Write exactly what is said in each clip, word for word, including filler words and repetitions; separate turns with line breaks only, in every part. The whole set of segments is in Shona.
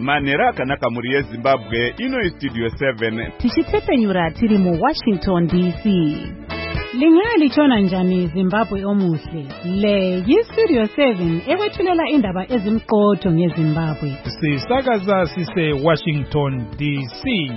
manera kanaka muri Zimbabwe ino studio seven
tichitepenyura tiri mu Washington D C. Lingali chona njani Zimbabwe omuhle le yi studio seven ekwethulela indaba ezimqotho ngeZimbabwe
sisakaza sise Washington D C.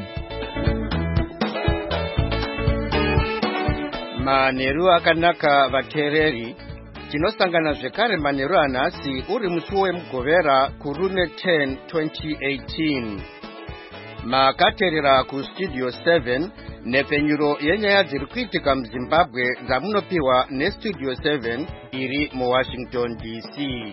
Maneru akanaka vatereri tinosangana zvekare maneru anhasi uri musi wemugovera kurume ten twenty eighteen. Makaterera ku studio seven nepenyuro yenyaya dziri kuitika muZimbabwe dzamunopiwa nestudio seven iri mu Washington D C.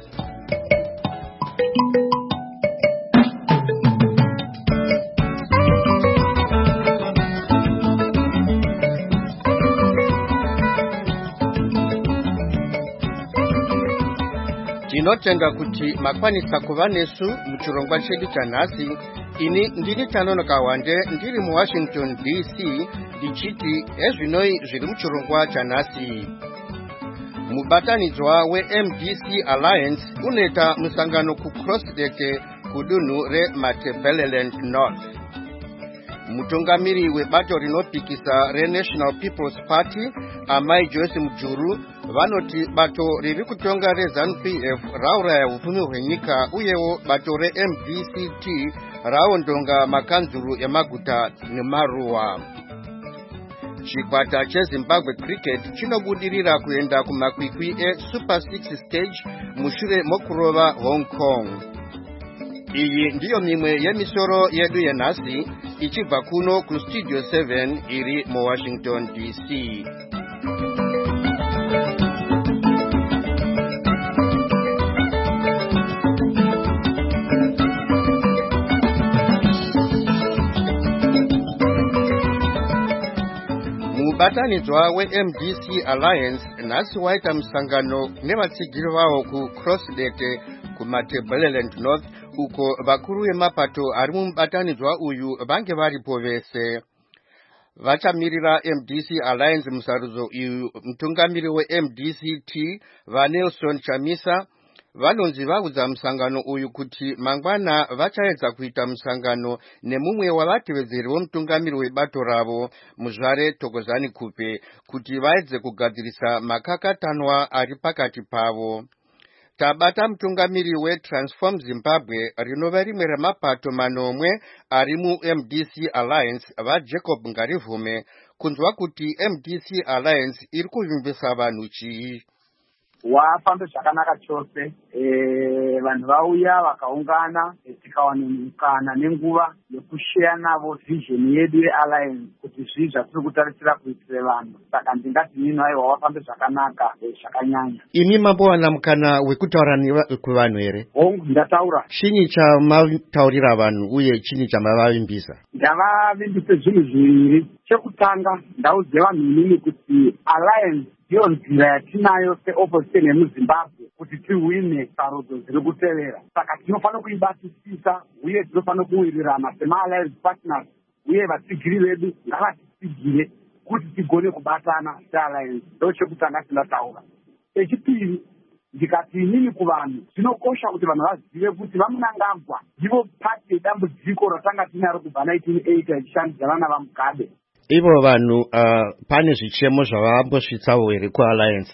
Tinotenda kuti makwanisa kuva nesu muchirongwa chedu chanhasi. Ini ndini Tanonoka Wande ndiri mu Washington D C ndichiti ezvinoi zviri muchirongwa chanhasi. Mubatanidzwa we-M D C Alliance unoita musangano ku Crossdeke kudunhu reMatabeleland North. Mutungamiri webato rinopikisa reNational People's Party Amai Joyce Mujuru vanoti bato riri kutonga reZANU P F rauraya upfumi hwenyika uyewo bato reM D C T raondonga makanzuru emaguta nemaruwa. Chikwata cheZimbabwe Cricket chinobudirira kuenda kumakwikwi eSuper six stage mushure mokurova Hong Kong. Iyi ndiyo mimwe yemisoro yedu yenhasi ichibva kuno ku studio seven iri mu Washington D C. Mubatanidzwa we-M D C Alliance nhasi waita musangano nevatsigiri vavo ku Crossdeke kuMatabeleland North uko vakuru vemapato ari mubatanidzwa uyu vange varipo vese. Vachamirira M D C Alliance musarudzo uyu mutungamiri we-M D C T vaNelson Chamisa vanonzi vaudza musangano uyu kuti mangwana vachaedza kuita musangano nemumwe wavatevedzeri vomutungamiri webato ravo Muzvare Thokozani Kupe kuti vaedze kugadzirisa makakatanwa ari pakati pavo. Tabata mutungamiri weTransform Zimbabwe rinova rimwe remapato manomwe ari mu-M D C Alliance vaJacob Ngarivume kunzwa kuti M D C Alliance iri kuvimbisa vanhu chii.
Wafambe zvakanaka chose, eh vanhu vauya vakaungana tikawana mukana nenguva yekushare navo vision yedu yealliance kuti zvii zvatiri kutarisira kuitira vanhu. Saka ndingati nini aiwa wafambe zvakanaka zvakanyanya.
Ini mambowana mukana wekutaura kuvanhu here?
Hongu ndataura.
Chinyi chamataurira vanhu uye chinyi chamavavimbisa?
Ndavavimbise zvinhu zviviri. Chekutanga ndaudze vanhu inini kuti alliance ndiyo nzira yatinayo seopposition yemuZimbabwe kuti tiwine sarudzo dziri kutevera. Saka tinofanira kuibatisisa uye tinofanira kuwirirana sema-alliance partners uye vatsigiri vedu ngavatitsigire kuti tigone kubatana se-alliance. Ndo chekutanga tindataura. Echipiri ndikati inini kuvanhu zvinokosha kuti vanhu vazive kuti vaMunangagwa ndivo pati yedambudziko ratanga tinaro kubva nineteen eighty ichishandidzana navaMugabe.
Ivo vanhu uh, pane zvichemo zvavambosvitsawo here kualliance?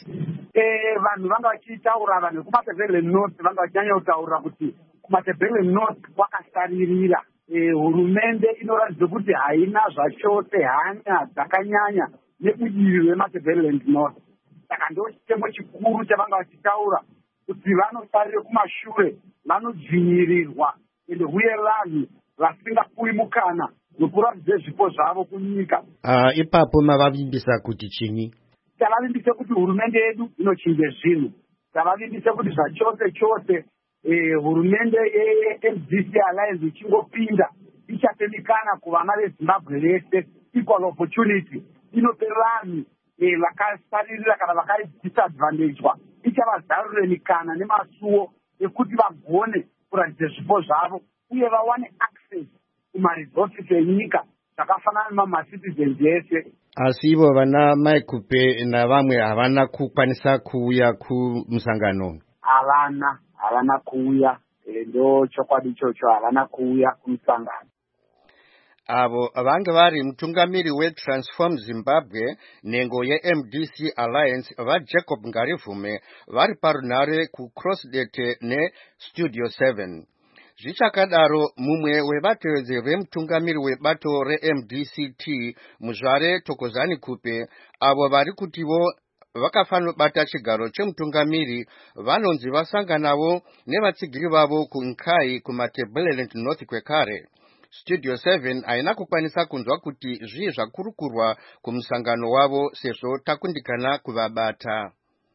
Eh vanhu vanga vachitaura vanhu vekuMatabeleland North vanga vachinyanya kutaura kuti kuMatabeleland North kwakasaririra. Eh hurumende inoratidza kuti haina zvachose hanya dzakanyanya nebudiriro reMatabeleland North. Saka ndo chitemo chikuru chavanga vachitaura kuti vanosarire kumashure, vanodzvinyirirwa ende uye vanhu vasingapuwi mukana nokuratidza zvipo zvavo kunyika.
Uh, ipapo mavavimbisa kuti chini?
Tavavimbise kuti hurumende yedu inochinje zvinhu. Tavavimbise kuti zvachose chose eh, hurumende ye-M D C Alliance ichingopinda ichatemikana kuvana veZimbabwe vese equal opportunity. Inope vanhu eh, vakasaririra kana vakari disadvantagedwa ichavazarurire mikana nemasuwo ekuti vagone kuratidza zvipo zvavo uye vawane access kumaresources enyika zvakafanana namacitizens ese.
Asi ivo vana Maikupe navamwe havana kukwanisa kuuya kumusangano?
Havana, havana kuuya. E, ndo chokwadi ichocho havana kuuya kumusangano.
Avo vange vari mutungamiri weTransform Zimbabwe nengo yeM D C Alliance vaJacob Ngarivume vari parunhare kuCrossdete neStudio seven. Zvichakadaro mumwe wevatevedzi vemutungamiri webato reM D C T Muzvare Thokozani Kupe avo vari kutivo vakafanobata chigaro chemutungamiri vanonzi vasanganavo nevatsigiri vavo kuNkhai kumaTebeleland North kwekare. Studio seven haina kukwanisa kunzwa kuti zvii zvakurukurwa kumusangano wavo sezvo takundikana kuvabata.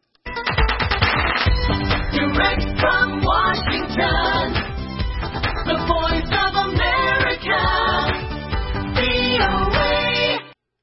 Direct from Washington, the voice of America, V O A.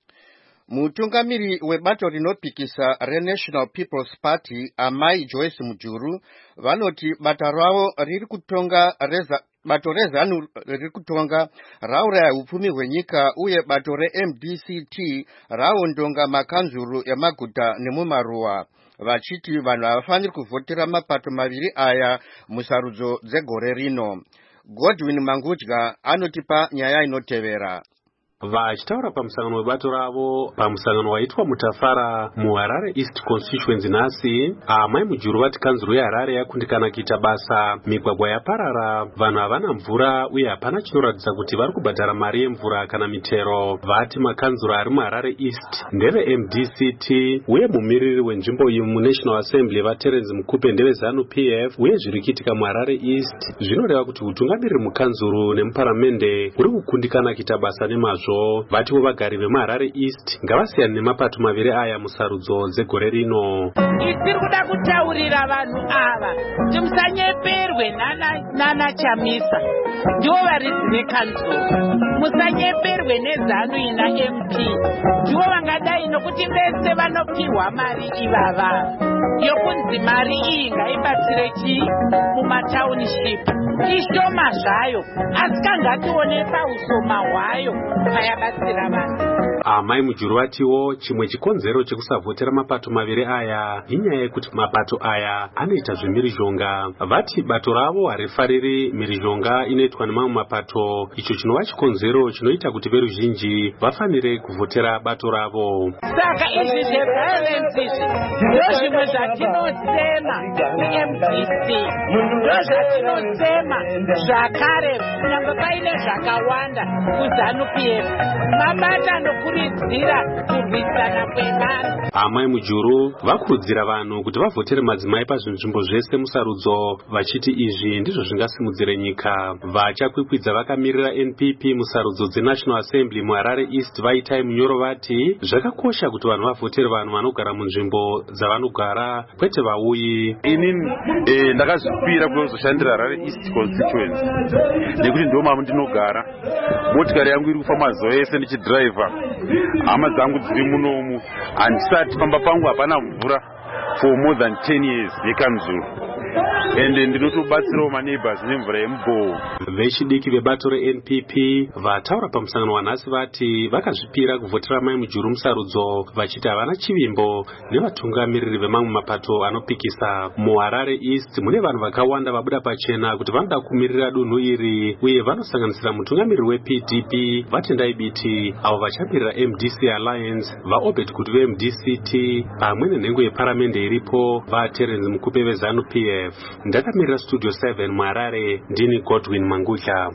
Mutungamiri webato rinopikisa reNational People's Party Amai Joyce Mujuru vanoti bata ravo riri kutonga reza bato rezanu riri kutonga rauraya upfumi hwenyika uye bato reM D C T raondonga makanzuru emaguta nemumaruwa vachiti vanhu havafaniri kuvhotera mapato maviri aya musarudzo dzegore rino. Godwin Mangudya anotipa nyaya inotevera.
Vachitaura pamusangano webato ravo pamusangano waitwa muTafara muHarare East Constituency nhasi, Amai Mujuru vati kanzuru yeHarare yakundikana kuita basa, migwagwa yaparara, vanhu havana mvura uye hapana chinoratidza kuti vari kubhadhara mari yemvura kana mitero. Vati makanzuru ari muHarare East ndeveM D C T uye mumiriri wenzvimbo iyi muNational Assembly vaTerence Mukupe ndeveZanu P F uye zviri kuitika muHarare East zvinoreva kuti utungamiri mukanzuru nemuparamende uri kukundikana kuita basa nemazvo. Vativo vagari vemuHarare East ngavasiyane nemapato maviri aya musarudzo dzegore rino.
Tiri kuda kutaurira vanhu ava kuti musanyeperwe nana Chamisa ndivo varidzi vekanzuru, musanyeperwe neZanu ina M P ndivo vangadai nokuti vese vanopihwa mari ivava yokunzi mari iyi ngaibatsire chii mumatauniship ishoma zvayo asi kangatione pausoma hwayo payabatsira vanhu.
Amai Mujuru vatiwo chimwe chikonzero chekusavhotera mapato maviri aya inyaya yekuti mapato aya anoita zvemirizhonga. Vati bato ravo harifariri mirizhonga inoitwa nemamwe mapato, icho chinova chikonzero chinoita kuti veruzhinji vafanire kuvhotera bato ravo.
Saka izvi zveviolence izvi ndo zvimwe zvatinosema kuM D C, ndo zvatinotsema zvakare kunyange paine zvakawanda kuZanu P F mabata nokuridzira kurwisana kwevanhu.
Amai Mujuru vakurudzira vanhu kuti vavhotere madzimai pazvinzvimbo zvese musarudzo, vachiti izvi ndizvo zvingasimudzire nyika. Vachakwikwidza vakamirira N P P musarudzo dzeNational Assembly muHarare East vaitai munyoro vati zvakakosha kuti vanhu vavhotere vanhu vanogara munzvimbo dzavanogara kwete vauyi.
Inini eh, ndakazvipira kuzoshandira Harare East Constituency nekuti ndo mama ndinogara. Motikari yangu iri kufamba zuva yese ndichidhiraivha, hama dzangu dziri munomu, handisati pamba pangu hapana mvura for more than ten years yekanzuru. Ende ndinotobatsirawo maneighbors nemvura yemubhoho.
Vechidiki vebato reN P P vataura pamusangano wanhasi vati vakazvipira kuvhotera Mai Mujuru musarudzo, vachiti havana chivimbo nevatungamiriri vemamwe mapato anopikisa. MuHarare East mune vanhu vakawanda vabuda pachena kuti vanoda kumirira dunhu iri uye vanosanganisira mutungamiriri weP D P Vatendai Biti, avo vachamirira M D C Alliance vaObed kuti veM D C T pamwe nenhengo yeparamende iripo vaTerence Mukupe veZanu P F. Ndakamirira Studio seven muHarare, ndini Godwin Mangudya.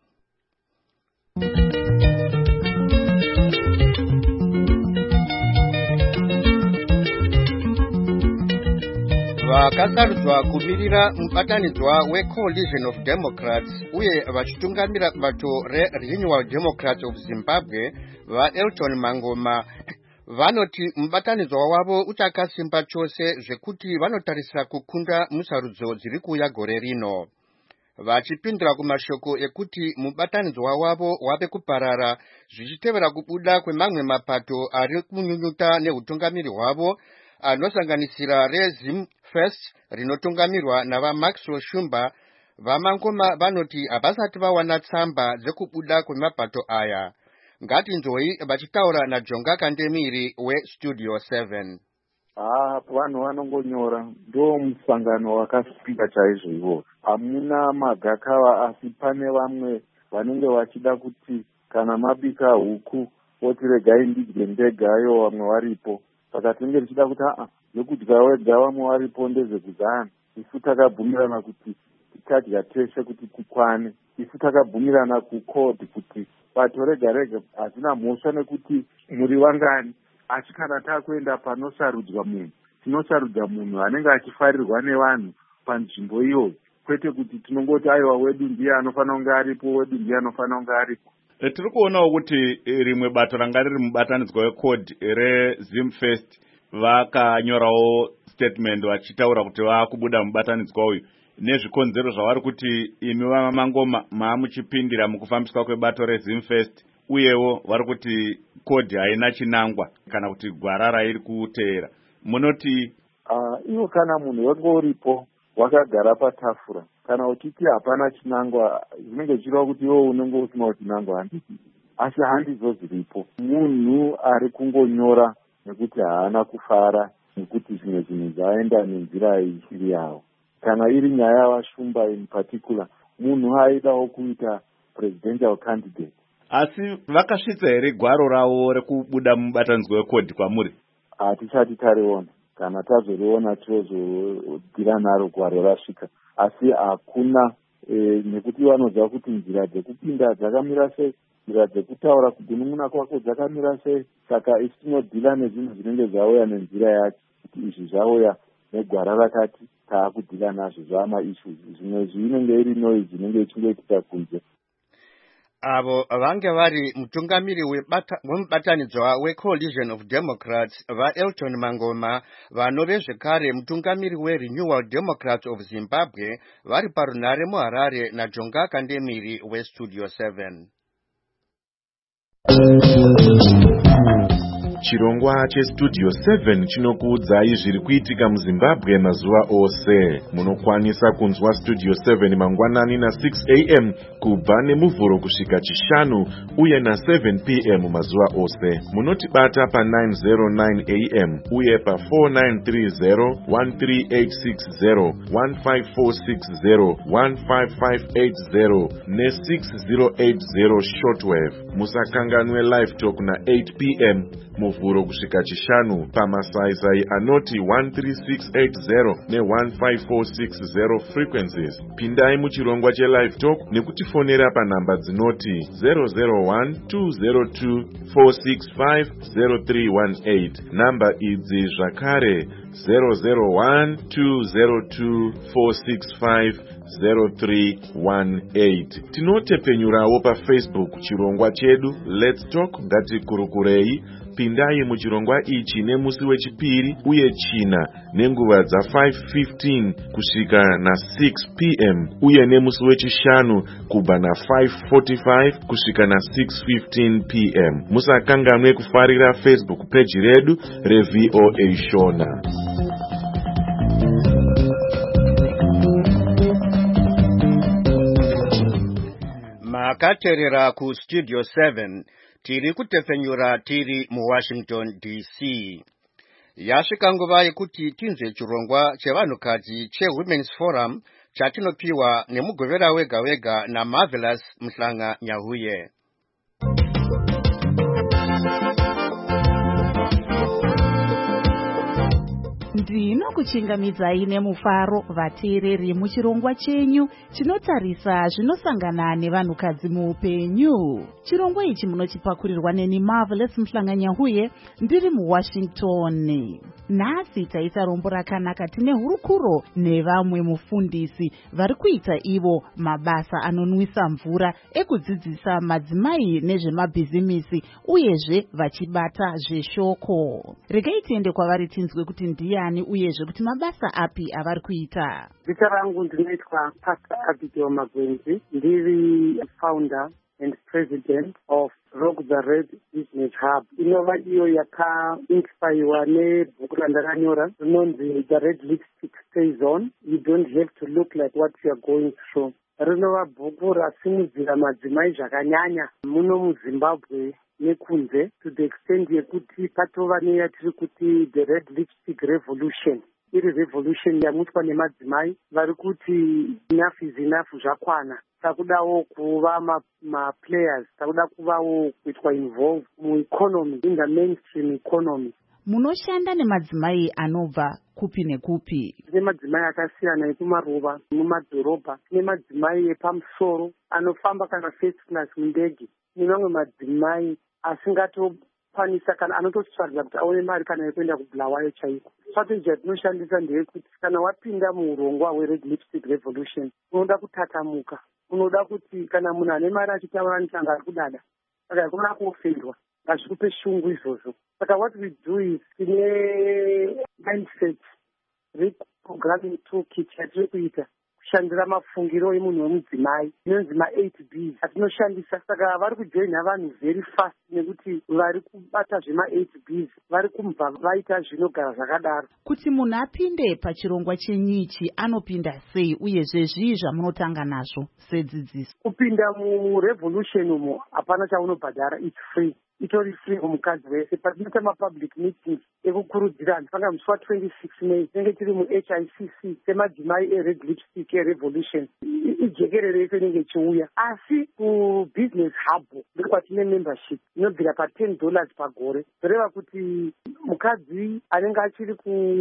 Vakasarudzwa kumirira mubatanidzwa weCoalition of Democrats uye vachitungamira bato reRenewal Democrats of Zimbabwe vaElton Mangoma vanoti mubatanidzwa wavo uchakasimba chose zvekuti vanotarisira kukunda musarudzo dziri kuuya gore rino. Vachipindura kumashoko ekuti mubatanidzwa wavo wave kuparara zvichitevera kubuda kwemamwe mapato ari kunyunyuta neutungamiri hwavo anosanganisira reZim First rinotungamirwa navaMaxwell Shumba. VaMangoma vanoti havasati vawana tsamba dzekubuda kwemapato aya. Ngatinzwei vachitaura naJonga Kandemiri weStudio seven.
Ah, vanhu vanongonyora ndo musangano wakasvika chaizvo ivo. Hamuna magakava, asi pane vamwe vanenge vachida kuti kana mabika huku oti regai ndidye ndegayo, vamwe varipo. Saka tinenge tichida kuti aa zvekudya wega vamwe varipo ndezvekudhana. Isu takabvumirana kuti tikadya teshe kuti tikwane. Isu takabvumirana kukodhi kuti bato rega rega hazina mhosva nekuti muri vangani. Asi kana takuenda panosarudzwa munhu, tinosarudza munhu anenge achifarirwa nevanhu panzvimbo iyoyo, kwete kuti tinongoti aiwa wedu ndiye anofanira kunge aripo, wedu ndiye anofanira kunge aripo.
E, tiri kuonawo kuti rimwe bato ranga riri mubatanidzwa wekodhi rezimfest vakanyorawo statement vachitaura kuti vakubuda mubatanidzwa uyu nezvikonzero zvavari kuti imi vamamangoma maamuchipindira mukufambiswa kwebato rezimfest, uyewo vari kuti kodhi haina chinangwa kana kuti gwara rairi kuteera. Munoti
uh, iwo kana munhu wanga uripo wakagara patafura kana uchiti hapana chinangwa, zvinenge zvichireva kuti iwo unenge usina chinangwa handiti, asi handizo zviripo. Munhu ari kungonyora nekuti haana kufara nekuti zvimwe zvinhu zvaenda nenzira isiri yawo. Kana iri nyaya yavashumba in particular, munhu aidawo kuita presidential candidate.
Asi vakasvitsa here gwaro ravo rekubuda mubatanidzwa wekodhi kwamuri?
Hatisati tariona. Kana tazoriona tozodira naro gwaro rasvika. Asi hakuna e, nekuti vanoziva kuti nzira dzekupinda dzakamira sei, nzira dzekutaura kugunun'una kwako dzakamira sei. Saka isi tinodhila nezvinhu zvinenge zvauya nenzira yacho, kuti izvi zvauya negwara rakati taakudhila nazvo zvamaissues. Zvimwe zvinenge iri noise inenge ichingoitika kunze.
Avo vange vari mutungamiri wemubatanidzwa weCoalition of Democrats vaElton Mangoma, vanove zvekare mutungamiri weRenewal Democrats of Zimbabwe, vari parunhare muHarare naJonga Kandemiri weStudio seven.
Chirongwa cheStudio seven chinokuudzai zviri kuitika muZimbabwe mazuva ose. Munokwanisa kunzwa Studio seven mangwanani na six a m kubva nemuvhuro kusvika chishanu uye na seven p m mazuva ose. Munotibata pa nine oh nine a m uye pa four nine three zero, one three eight six zero, one five four six zero, one five five eight zero ne six zero eight zero shortwave. Musakanganwe live talk na eight p m muvhuro kusvika chishanu pamasaisai anoti one three six eight zero ne one five four six zero frequencies. Pindai muchirongwa chelive talk nekutifonera panhamba dzinoti zero zero one two zero two four six five zero three one eight. Namba idzi zvakare zero zero one two zero two four six five zero three one eight. Tinotepenyurawo pa Facebook chirongwa chedu Let's Talk Ngatikurukurei. Pindai muchirongwa ichi nemusi wechipiri uye china nenguva dza five fifteen kusvika na six p m uye nemusi wechishanu kubva na five forty-five kusvika na six fifteen p m. Musakanganwe kufarira Facebook page redu reV O A Shona.
Makaterera ku Studio seven. Tiri kutefenyura tiri mu Washington D C. Yasvika nguva yekuti tinzwe chirongwa chevanhukadzi cheWomen's Forum chatinopiwa nemugovera wega wega na Marvelous Mhlanga Nyahuye.
Ndinokuchingamidzai nemufaro vateereri muchirongwa chenyu chinotarisa zvinosangana nevanhukadzi muupenyu. Chirongwa ichi munochipakurirwa neni Marvelous Mhlanga Nyahuye ndiri muWashington. Nhasi taita rombo rakanaka tine hurukuro nevamwe mufundisi vari kuita ivo mabasa anonwisa mvura ekudzidzisa madzimai nezvemabhizimisi uyezve vachibata zveshoko. Regai tiende kwavari tinzwe kuti ndiani uyezve kuti mabasa api avari kuita.
Zita rangu ndinoitwa Pastor Abigail Magwenzi, ndiri founder and president of Rock the Red Business Hub. Inova iyo yakainspirwa nebhuku randakanyora rinonzi The Red Lipstick Stays On. You don't have to look like what you are going through. Rinova bhuku rasimudzira madzimai zvakanyanya muno muZimbabwe nekunze to the extent yekuti patova neyatiri kuti the red lipstick revolution. Iri revolution yamuitwa nemadzimai vari kuti enough is enough zvakwana. Takudawo kuva ma-players, takuda kuvawo kuitwa involved mueconomy, in the mainstream economy.
Munoshanda nemadzimai anobva kupi nekupi?
Tine madzimai akasiyana ekumaruva, mumadhorobha, tine madzimai epamusoro anofamba kana first class mundege, nemamwe madzimai asingatokwanisa kana anototsvaridza kuti aone mari kana yekuenda kubulawayo chaiko. Strategy yatinoshandisa ndeyekuti kana wapinda muurongwa hwered lipstick revolution unoda kutatamuka, unoda kuti kana munhu ane mari achitaura nechanga ari kudada saka yakuda kuofendwa ngazvikupe shungu izvozvo. Saka what we do is tine mindset reprogramming toolkit yatiri kuita kushandira mafungiro emunhu wemudzimai inonzi ma-eight Bs atinoshandisa. Saka vari kujoina vanhu very fast nekuti vari kubata zvema-eight Bs vari kumva vaita zvinogara zvakadaro.
Kuti munhu apinde pachirongwa chenyichi anopinda sei uyezve zvii zvamunotanga nazvo sedzidziso?
Kupinda murevolution umo hapana chaunobhadhara, it's free. Itori free kumukadzi wese. Patinoita mapublic meetings ekukurudzirana panga musi wa twenty-six May tinenge tiri mu-H I C C semadzimai ered lipstick revolution. Ijekerere yese inenge ichiuya, asi kubusiness hub ndokwatine membership inobvira pa-ten dollars pagore, zvoreva kuti mukadzi anenge achiri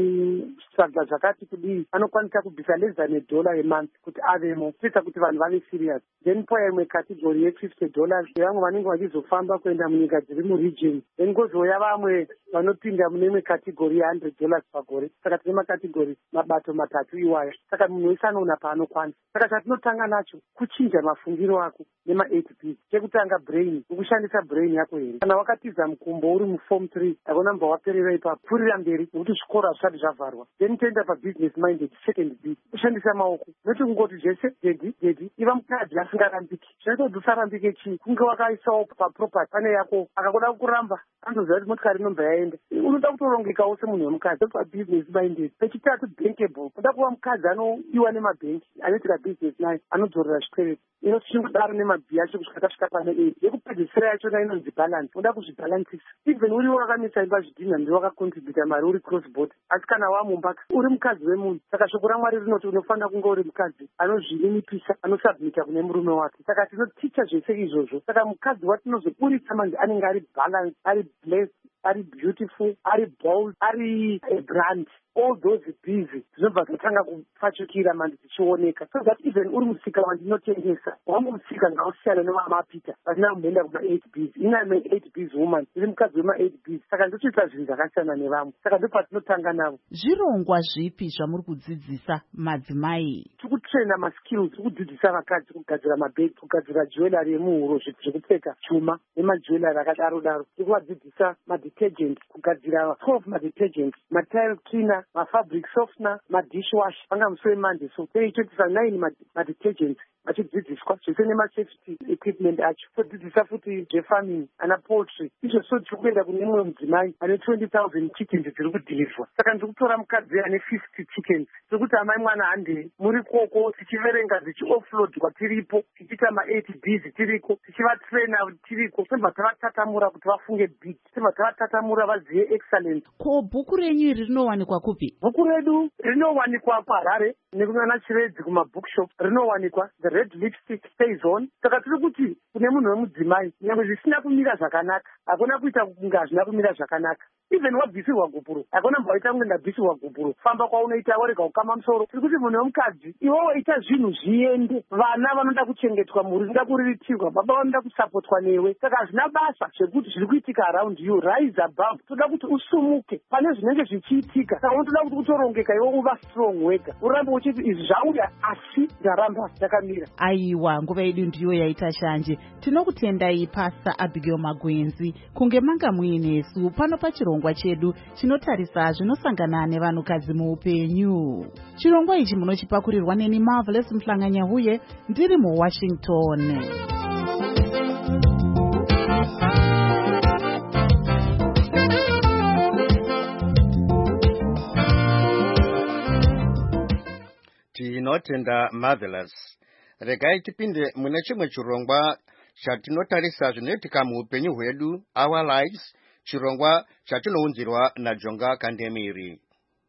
kutsvaga zvakati kudii anokwanisa kubvisa less than a dollar a month kuti avemo, kuita kuti vanhu vave serious. Then poya imwe category ye-fifty dollars vamwe vanenge vachizofamba kuenda munyika dziri muregion, then kozoya vamwe vanopinda mune imwe category ye-one hundred dollars pagore. Saka tine makategori mabato matatu iwaya, saka munhu wese anoona paanokwanisa. Saka chatinotanga nacho kuchinja mafungiro ako nema-eight Bs. Chekutanga brain, ukushandisa brain yako here. Kana wakatiza mukumbo uri muform three akona mba waperera ipapo, pfuurira mberi nokuti zvikora zvisati zvavharwa. Then toenda pabusiness minded, second B, kushandisa maoko, noti kungoti zvese dedi dedi iva mukadzi asingarambiki. Zvinoita kuti usarambike chii, kunge wakaisawo paproperty pane yako, akakuda kuramba anozoziva kuti motikari inomba yaenda. Unoda kutorongekawo semunhu wemukadzi pabusiness minded. Pechitatu bankable, unoda kuva mukadzi anodiwa nemabhenki, anoitira business naye, anodzorera zvikwereti. Inotichingodaro nemabhi yacho kusvika tasvika pane eight. Yekupedzisira yachona inonzi balance, unoda kuzvibalansisa. Even uri wakamisa imba zvidhina ndiwe wakakontributa mari uri cross border, asi kana wamumba uri mukadzi wemunhu. Saka shoko raMwari rinoti unofanira kunge uri mukadzi anozvininipisa, anosubmita kune murume wake. Saka tinoticha zvese izvozvo. Saka mukadzi watinozoburitsa manje anenge ari balance, ari blessed, ari beautiful, ari bold, ari a brand. All those busy dzinobva dzatanga kupfachukira manje dzichioneka, so that even uri musika wandinotengesa wangu musika ngausiyana nevamapita vasina kumboenda kuma-eight Bs. Ina me-eight Bs woman iri mukadzi wema-eight Bs, saka ndochiita zvinhu zvakasiyana nevamwe. Saka ndo patinotanga navo.
Zvirongwa zvipi zvamuri kudzidzisa madzimai?
Tiri kutraina maskills, tiri kudzidzisa vakadzi kugadzira mabhegi, kugadzira jewelry yemuhuro, zviti zvekupfeka, chuma nemajewelry akadaro daro. Tiri kuvadzidzisa madetergent, kugadzira twelve madetergent, matile cleaner, mafabric softener, madishwash, panga musi wemande. So teitotisa nine madetergents achidzidziswa zvese nemasafety equipment acho. Todzidzisa futi zvefarming, ana poultry. Izvo so tiri kuenda kune mumwe mudzimai ane twenty thousand chickens dziri kudhilivhwa. Saka ndiri kutora mukadzi ane fifty chickens. Tiri kuti amai mwana handei muri koko tichiverenga dzichi-offload kwatiripo, tichiita ma-eight Bs tiriko, tichivatraina tiriko, tobva tavatatamura kuti vafunge big, tobva tavatatamura vazive excellence.
Ko bhuku renyu iri rinowanikwa kupi?
Bhuku redu rinowanikwa paHarare nekuna Chiredzi kumabookshop, rinowanikwa The Red Lipstick Stays On. Saka tiri kuti kune munhu wemudzimai nyangwe zvisina kumira zvakanaka, hakuna kuita kunge hazvina kumira zvakanaka. Even wabvisirwa gubhuru, hakuna mbaita kunge ndabvisirwa gubhuru, famba kwaunoita warega kukama musoro. Tiri kuti munhu wemukadzi iwewo ita zvinhu zviende, vana vanoda kuchengetwa, mhuri inoda kuriritirwa, baba vanoda kusapotwa newe. Saka hazvina basa zvekuti zviri kuitika around you, rise above. Toda kuti usumuke pane zvinenge zvichiitika. Saka unotoda kuti utorongeka iwe uva strong wega, urambe uchiti izvi zvauya asi ndaramba ndakamira.
Aiwa, nguva yedu ndiyo yaita shanje. Tinokutendai Pastor Abigail Magwenzi kunge manga muinesu pano pachirongwa chedu chinotarisa zvinosangana nevanhukadzi muupenyu. Chirongwa ichi munochipakurirwa neni Marvelous Mhlanganyahuye ndiri muWashington.
Tinotenda Marvelous. Regai tipinde mune chimwe chirongwa chatinotarisa zvinoitika muupenyu hwedu, our lives, chirongwa chatinounzirwa naJonga Kandemiri.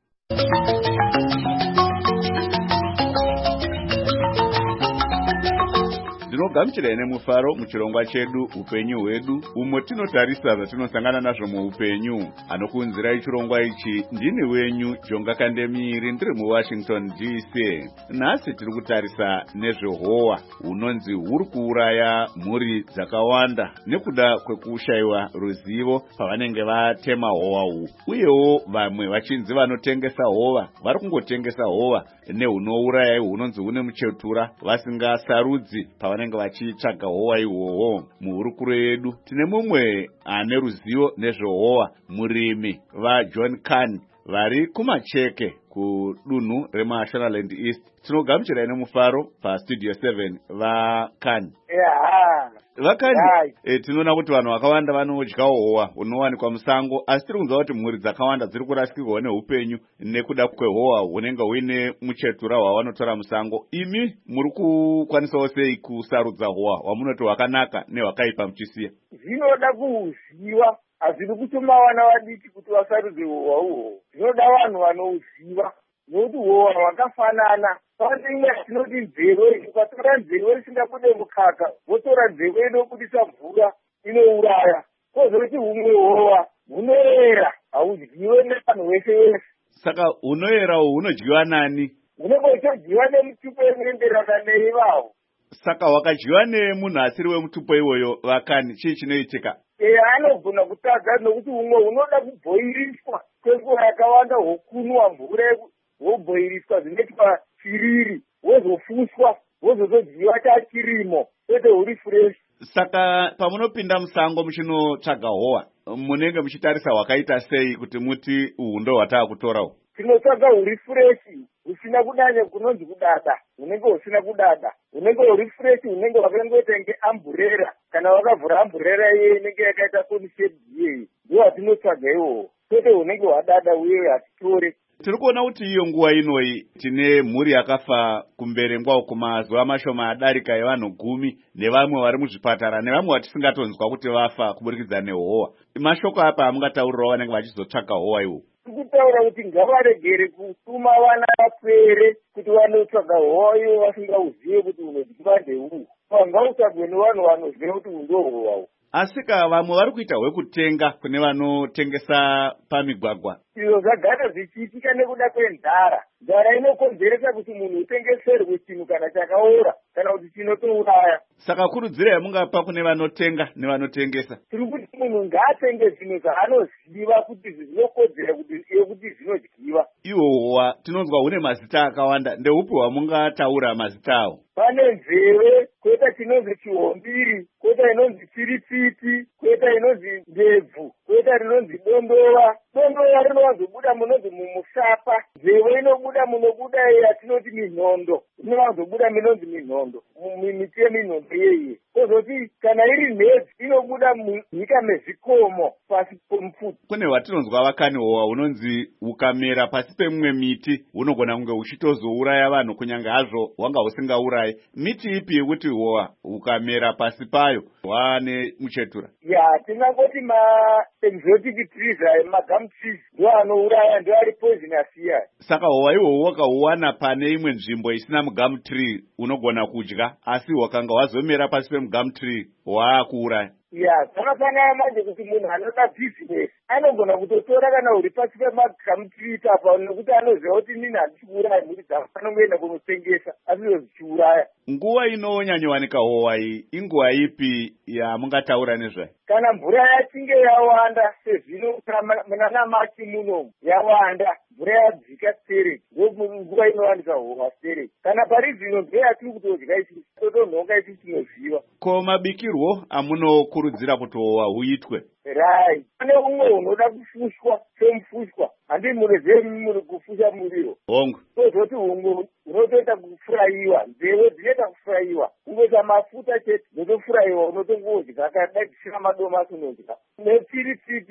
Ndinogamuchira ine mufaro muchirongwa chedu upenyu hwedu, umo tinotarisa zvatinosangana nazvo muupenyu. Anokuunzirai chirongwa ichi ndini wenyu Jonga Kandemiri, ndiri muWashington D C. Nhasi tiri kutarisa nezvehowa hunonzi huri kuuraya mhuri dzakawanda nekuda kwekushayiwa ruzivo pavanenge vatema howa uhu. Uyewo vamwe vachinzi vanotengesa hova vari kungotengesa hova nehunouraya hunonzi hune muchetura vasingasarudzi pavanenge vachitsvaga howa ihwohwo. Muhurukuro yedu tine mumwe ane ruzivo nezvehowa, murimi vaJohn Khan vari kumacheke kudunhu reMashonaland East. Tinogamuchira ine mufaro pastudio seven vaKhan.
Yeah.
Vakani, e, tinoona kuti vanhu vakawanda vanodyawo howa hunowanikwa musango, asi tiri kunzwa kuti mhuri dzakawanda dziri kurasikirwa neupenyu nekuda kwehowa hunenge huine muchetura hwavanotora musango. Imi muri kukwanisawo sei kusarudza howa hwamunoti hwakanaka nehwakaipa muchisiya?
Zvinoda kuhuziva, hazviri kutuma vana vadiki kuti vasarudze howa uhwo. Zvinoda vanhu vanouziva, nokuti howa hwakafanana. Pane imwe yatinoti nzeve, ukatora nzeve isingabude mukaka, wotora nzeve inobudisa mvura inouraya. Kozoti humwe howa hunoera, haudyiwe nevanhu wese wese.
Saka hunoera uhu hunodyiwa nani?
Hunenge huchodyiwa nemutupo inoenderana neivavo.
Saka hwakadyiwa nemunhu asiri wemutupo iwoyo, Vakani, chii chinoitika?
Eya, anogona kutadza nokuti humwe hunoda kubhoiriswa kwenguva yakawanda, hwokunwa mvura hwobhoiriswa zvinoitwa chiriri, wozofuswa, wozozodyiwa chachirimo, kwete huri fureshi.
Saka pamunopinda musango muchinotsvaga howa, munenge muchitarisa hwakaita sei kuti muti uhu ndo hwataa kutora uhu?
Tinotsvaga huri fureshi, husina kudanya kunonzi kudada, hunenge husina kudada, hunenge huri fureshi, hunenge hwakangoita nge amburera, kana wakavhura amburera iye inenge yakaita konishedi iyeyi, ndo hatinotsvaga iwowo, kwete hunenge hwadada uye hatitore.
Tiri kuona kuti iyo nguva inoyi tine mhuri yakafa kumberengwa kumazuva mashoma adarika evanhu gumi, nevamwe vari muzvipatara, nevamwe vatisingatonzwa kuti vafa kuburikidza nehowa. Mashoko apa amungataurirawo vanenge vachizotsvaga howa iwo?
Tikutaura kuti ngavaregere kutuma vana vapere kuti vanotsvaga howa iwo vasingauzive kuti unodyiwa ndeuhu. Ngautsvagwe nevanhu vanoziva kuti uhu ndo howawo.
Asika vamwe vari kuita hwekutenga kune vanotengesa pamigwagwa.
Izvo zvagara zvichiitika nekuda kwenzara. Nzara inokonzeresa kuti munhu utengeserwe chinhu kana chakaora, kana kuti chinotouraya.
Saka kurudzira yamungapa kune vanotenga nevanotengesa?
Tiri kuti munhu ngaatenge zvinhu zvaanoziva kuti zvinokodzera kuti zvinodyiwa.
Iwo howa tinonzwa hune mazita akawanda, ndeupi hwamungataura mazita awo?
Pane nzeve, kweta chinonzi chihombiri, kweta inonzi chiripiti, kweta inonzi ndebvu, kweta rinonzi dondova. Dondova rinowanzobuda munonzi mumusapa. Nzeve inobuda munobuda yatinoti minhondo. Inowanzobuda minonzi minhondo, mimiti yeminhondo yeye. Kozoti kana iri mhedzi inobuda munyika mezvikomo pasi pomupfuta.
Kune hwatinonzwa Vakani, howa hunonzi hukamera pasi pemumwe miti hunogona kunge huchitozouraya vanhu kunyange hazvo hwanga husingaurayi. Miti ipi yekuti howa hukamera pasi payo hwane muchetura?
Ya, tingangoti ma-exotic trees ayo, ma-gum trees, ndo anouraya, ndo ari poisonous iya.
Saka howa ihwohwo wakahuwana pane imwe nzvimbo isina mugum tree unogona kudya, asi hwakanga hwazomera pasi pemugum tree hwaakuuraya.
Ya, zvakafanana manje kuti munhu anoda bhizinesi anogona kutotora kana uri pasi pemagum tree apa, nekuti anoziva kuti nini handichiuraya mhuri dzangu, anongoenda kunotengesa asi zichiuraya.
Nguva inonyanyowanika howa iyi inguva ipi yamungataura nezvayo?
Kana mvura yachinge yawanda sezvino munana Machi munomu yawanda, mvura yadzika stereki, ndo nguva inowanika howa stereki. Kana pari zvino ndo yatiri kutodya isi, totonhonga isi tinoziva.
Ko mabikirwo amunokurudzira kuti howa huitwe?
Rai, pane umwe unoda kufushwa semufushwa, handi munezve muri kufusha muriro.
Hongu.
Tozoti umwe unotoita kufurayiwa, nzeve dzinoita kufurayiwa, kungoisa mafuta chete, unotofurayiwa, unotongodya, akadai kusina madomasi unodya. Nepiripiti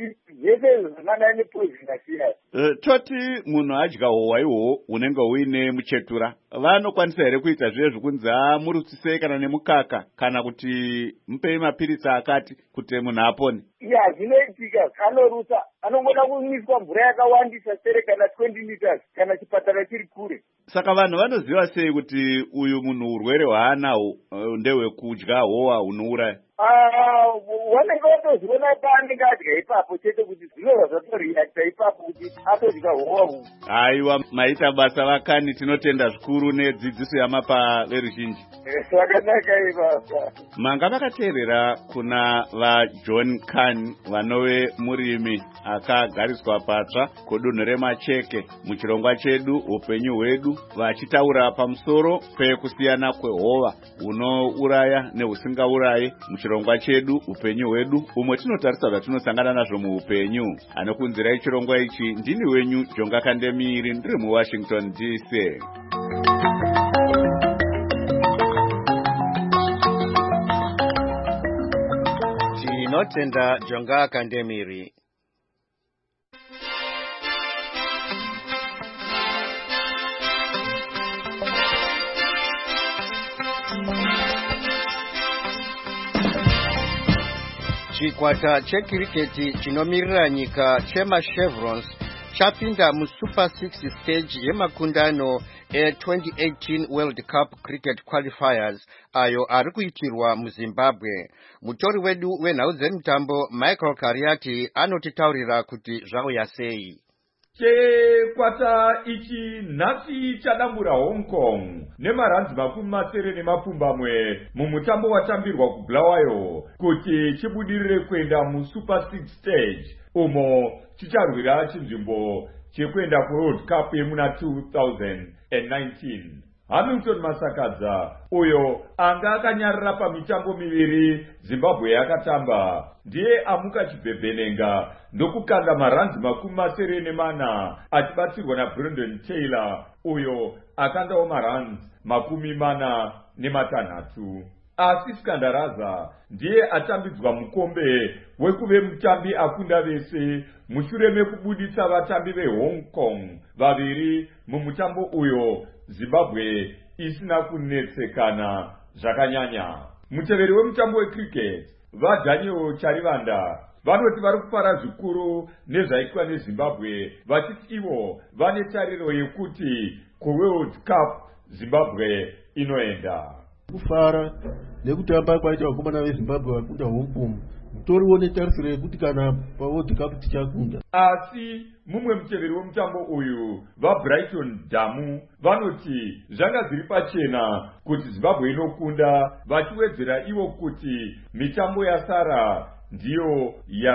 zvese zvakadai nepoison asiyana.
Uh, toti munhu adya hohwa ihwo unenge uine muchetura vanokwanisa here kuita zviye zvokunzi murutsisei kana nemukaka kana kuti mupei mapiritsi akati kuti munhu apone?
Ya zvinoitika, anorutsa, anongoda kumwiswa mvura yakawandisa sere kana twenty liters kana chipatara chiri kure.
Saka vanhu vanoziva sei kuti uyu munhu urwere hwaanahwo uh, ndehwekudya hohwa hunouraya?
Vanenge vatozviona paanenge adya ipapo chete kuti zvinobva zvatoriakta ipapo kuti atodya hohwa uhu.
Aiwa, maita basa vakani, tinotenda zvikuru nedzidziso yamapa veruzhinji.
Zvakanaka ibasa.
Manga vakateerera kuna vaJohn Khan vanove murimi akagariswa patsva kudunhu reMacheke muchirongwa chedu upenyu hwedu, vachitaura pamusoro pekusiyana kwehova hunouraya nehusingaurayi muchirongwa chedu upenyu hwedu, umwe tinotarisa zvatinosangana nazvo muupenyu. Anokunzirai chirongwa ichi ndini wenyu Jonga Kandemiri, ndiri muWashington D C.
Tinotenda Jonga Kandemiri. Chikwata chekiriketi chinomirira nyika chemaChevrons chapinda muSuper six stage yemakundano e-twenty eighteen World Cup Cricket Qualifiers ayo ari kuitirwa muZimbabwe. Mutori wedu wenhau dzemitambo Michael Kariati anotitaurira kuti zvauya sei.
Chikwata ichi nhasi chadambura Hong Kong nemaranzi makumi masere nemapfumbamwe mumutambo watambirwa kuBulawayo kuti chibudirire kuenda muSuper six stage umo chicharwira chinzvimbo chekuenda kuWorld Cup yemuna two thousand nineteen. Hamilton Masakadza uyo anga akanyarara pamitambo miviri Zimbabwe yakatamba ndiye amuka chibhebhenenga ndokukanda maranzi makumi masere nemana achibatsirwa naBrendan Taylor uyo akandawo maranzi makumi mana nematanhatu. Asi Skandaraza ndiye atambidzwa mukombe wekuve mutambi akunda vese mushure mekubuditsa vatambi veHong Kong vaviri mumutambo uyo Zimbabwe isina kunetsekana zvakanyanya. Muteveri wemutambo wecricket vaDaniel Charivanda vanoti vari kufara zvikuru nezvaitwa neZimbabwe vachiti ivo vane tariro yekuti kuWorld Cup Zimbabwe inoenda.
Kufara nekutamba kwaita vakomana veZimbabwe vakunda Hong Kong mutoriwo netarisiro yekuti kana paWorld Cup tichakunda.
Asi mumwe muteveri wemutambo uyu vaBrighton Damu vanoti zvanga zviri pachena kuti Zimbabwe inokunda, vachiwedzera ivo kuti mitambo yasara ndiyo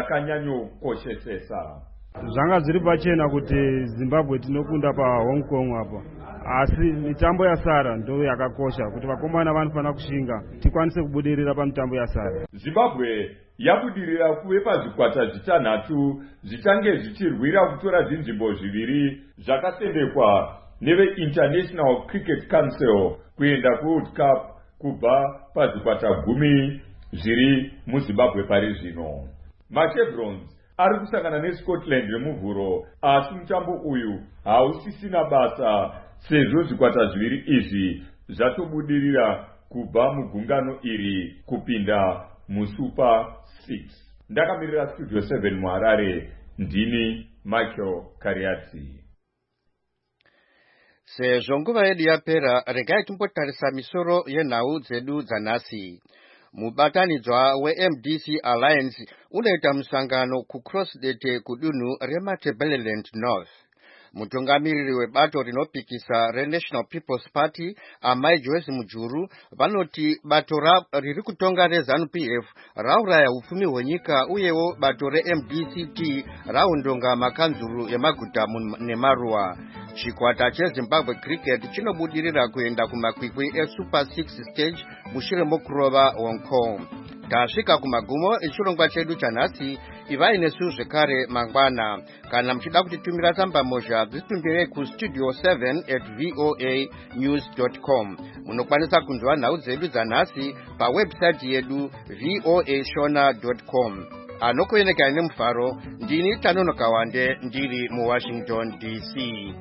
yakanyanyokoshesesa.
Zvanga zviri pachena kuti Zimbabwe tinokunda paHong Kong apo, asi mitambo yasara ndo yakakosha kuti vakomana vanofana kushinga tikwanise kubudirira pamitambo yasara.
Zimbabwe yabudirira kuve pazvikwata zvitanhatu zvichange zvichirwira kutora zvinzvimbo zviviri zvakasendekwa neve-International Cricket Council kuenda kuWorld Cup kubva pazvikwata gumi zviri muZimbabwe pari zvino. MaChevrons ari kusangana neScotland remuvhuro, asi mutambo uyu hausisina basa sezvo zvikwata zviviri izvi zvatobudirira kubva mugungano iri kupinda muSuper six. Ndakamirira Studio seven muHarare, ndini Michael Kariati.
Sezvo nguva yedu yapera, regai timbotarisa misoro yenhau dzedu dzanhasi. Mubatanidzwa weM D C Alliance unoita musangano kuCrossdete kudunhu reMatabeleland North. Mutungamiriri webato rinopikisa reNational People's Party Amai Joyce Mujuru vanoti bato riri kutonga reZANU-P F rauraya upfumi hwenyika uyewo bato reM D C T raundonga makanzuru yemaguta nemaruwa. Chikwata cheZimbabwe Cricket chinobudirira kuenda kumakwikwi eSuper six stage mushure mokurova Hong Kong. Tasvika kumagumo echirongwa chedu chanhasi, ivai nesu zvekare mangwana. Kana muchida kutitumira tsamba mozha dzitumbirei kustudio seven at voa news dot com. Munokwanisa kunzwa nhau dzedu dzanhasi pawebsite yedu voa shona dot com. anokuyenekera nemufaro ndini Tanono Kawande ndiri mu Washington D C.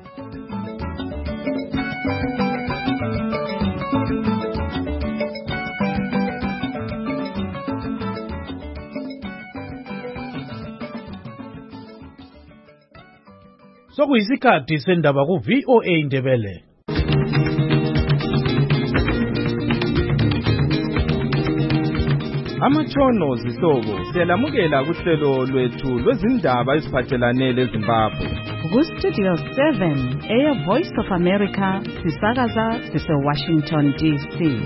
Sokuyisikhathi sendaba ku V O A Ndebele.
Amatshono zihlobo siyalamukela kuhlelo lwethu lwezindaba eziphathelane leZimbabwe.
Ku Studio seven, Air Voice of America, sisakaza sise Washington D C.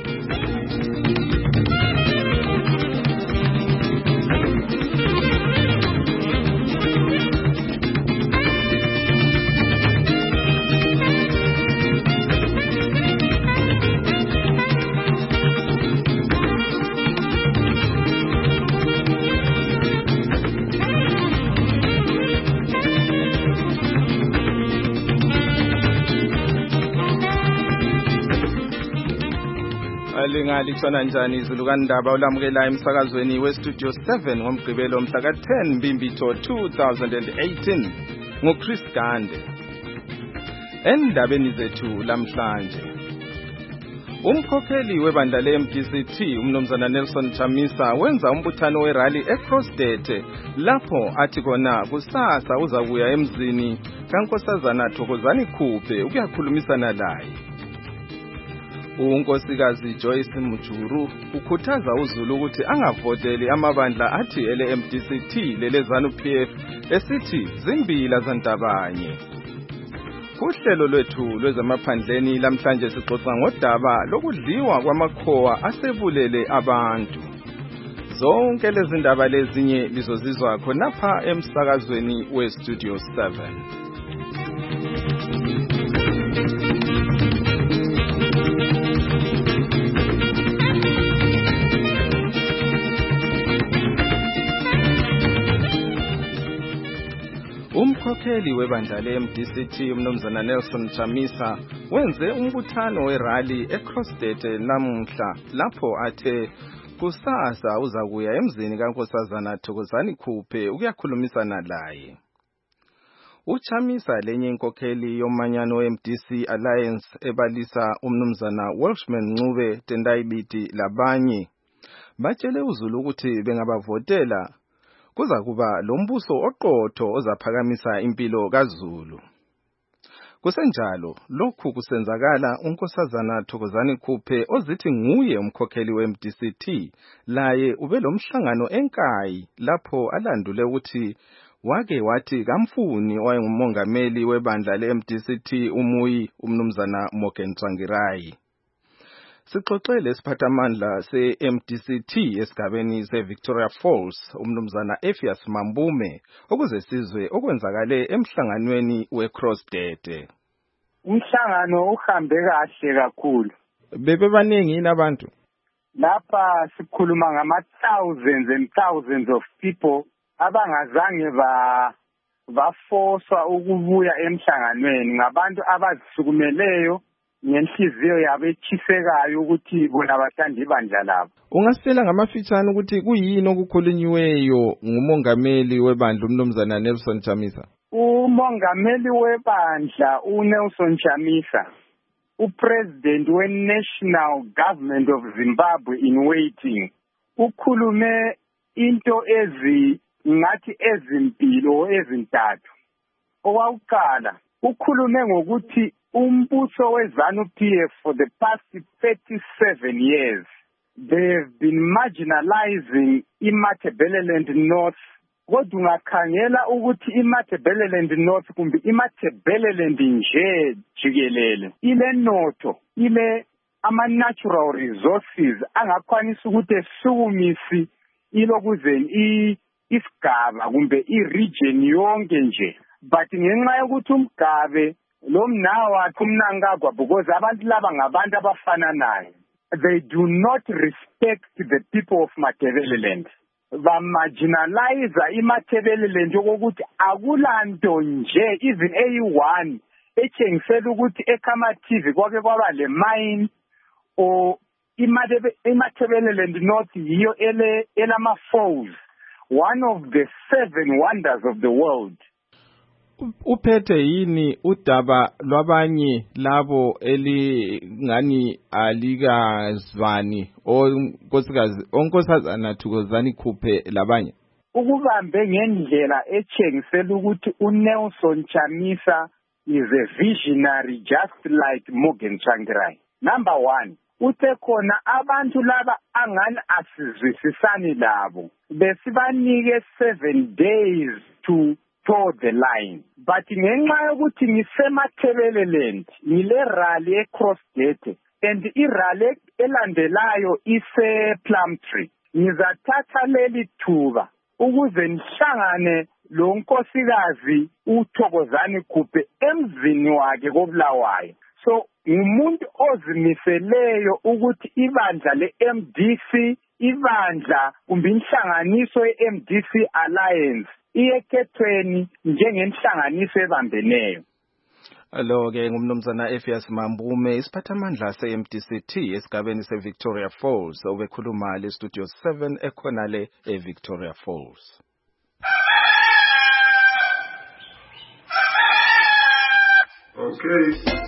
Lingalixona njani izulu kandaba olamukela emsakazweni we Studio seven ngomgqibelo mhla ka ten Mbimbitho two thousand eighteen ngoChris Gande. Endabeni zethu lamhlanje, umkhokheli webandla le-M D C T umnumzana Nelson Chamisa wenza umbuthano werally eCrossdete lapho athi kona kusasa uzakuya emzini kaNkosazana Thokozani Khuphe ukuyakhulumisana laye. Unkosikazi Joyce Mujuru ukhuthaza uZulu ukuthi angavoteli amabandla athi ele-M D C T leleZANU P F esithi zimbila zantabanye. Kuhlelo lwethu lwezemaphandleni lamhlanje sixoxa ngodaba lokudliwa kwamakhowa asebulele abantu. Zonke lezi ndaba lezinye lizozizwa khonapha emsakazweni we Studio seven. Umkhokheli webandla le-M D C T umnumzana Nelson Chamisa wenze umbuthano werally eCrossdete namuhla lapho athe kusasa uzakuya emzini kaNkosazana Thokozani Khuphe ukuyakhulumisana laye. Uchamisa lenye inkokheli yomanyano we-M D C Alliance ebalisa umnumzana Welshman Ncube Tendayibiti labanye batshele uZulu ukuthi bengabavotela kuza kuba lombuso oqotho ozaphakamisa impilo kaZulu. Kusenjalo lokhu kusenzakala uNkosazana Thokozani Khuphe ozithi nguye umkhokheli we-M D C T laye ube lomhlangano enkayi lapho alandule ukuthi wake wathi kamfuni owayengumongameli webandla le-M D C T umuyi umnumzana Morgan Tsvangirai. Sixoxele isiphathamandla se-M D C T esigabeni se-Victoria Falls umnumzana Ephias Mambume ukuze sizwe okwenzakale emhlanganweni we-Crossdete.
Umhlangano uhambe kahle kakhulu.
Bebe baningi yini abantu?
Lapha sikhuluma ngama thousands and thousands of people abangazange ba bafoswa ukubuya emhlanganweni ngabantu abazisukumeleyo ngenhliziyo yabo echisekayo ukuthi bona bathanda ibandla labo.
Ungasitshela ngamafitshane ukuthi kuyini okukhulunyiweyo ngumongameli webandla umnumzana Nelson Chamisa?
Umongameli webandla uNelson Chamisa, upresident we-National Government of Zimbabwe in waiting, ukhulume into ezi ngathi ezimpilo ezintathu. Owakuqala ukhulume ngokuthi umbuso weZANU P F for the past thirty-seven years they've been marginalizing iMatabeleland North. Kodwa ungakhangela ukuthi iMatabeleland North kumbe iMatabeleland nje jikelele ile notho ile ama natural resources angakwanisa ukuthi esukumisi ilokuzeni isigaba kumbe iregion yonke nje, but ngenxa yokuthi umgabe lo mnawa kumnankagwa because abantu laba ngabantu abafananayo, they do not respect the people of Matabeleland. Ba marginalize iMatabeleland yokuthi akulanto nje even A one ethengisela ukuthi eKamathi kwake kwaba le mine o iMatabeleland North yiyo ele elama falls one of the seven wonders of the world.
Uphethe yini udaba lwabanye labo elingani alikazwani onkosikazi onkosazana Thokozani Khuphe labanye?
Ukubambe ngendlela ethengisela ukuthi uNelson Chamisa is a visionary just like Morgan Tsvangirai. Number one, uthe khona abantu laba angani asizwisisani labo besibanike seven days to toe the line. But ngenxa yokuthi ngisemathebeleland ngile rally eCrossgate and irally elandelayo ise Plumtree, ngizathatha leli thuba ukuze nihlangane lo nkosikazi uThokozani Khuphe emzini wakhe koBulawayo. So ngumuntu ozimiseleyo ukuthi ibandla le-M D C, ibandla kumbe inhlanganiso ye-M D C Alliance iyekhethweni njengenhlanganiso ebambeneyo.
Lo ke ngumnumzana Effias Mambume, isiphathamandla se-M D C T esigabeni se-Victoria Falls, obekhuluma le Studio seven ekhona le eVictoria Falls.
Okay.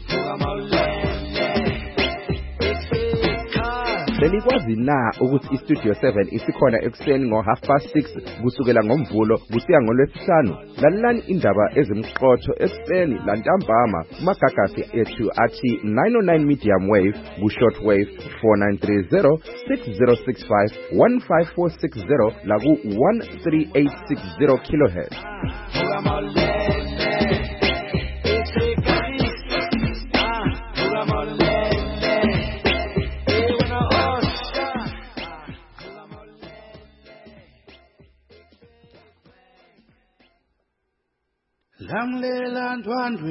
Belikwazi na ukuthi iStudio seven isikhona ekuseni ngo half past six kusukela ngomvulo kusiya ngolwesihlanu? Lalelani indaba ezimqotho ekuseni lantambama kumagagasi ethu athi nine oh nine medium wave ku short wave four nine three zero six zero six five one five four six zero la ku one three eight six zero kilohertz.
Lamlela ndwandwe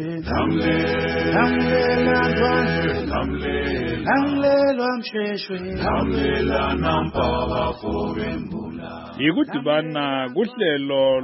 lamlela ndwandwe lamlela msheshwe lamlela nampaka fobembula.
Yikudibana kuhlelo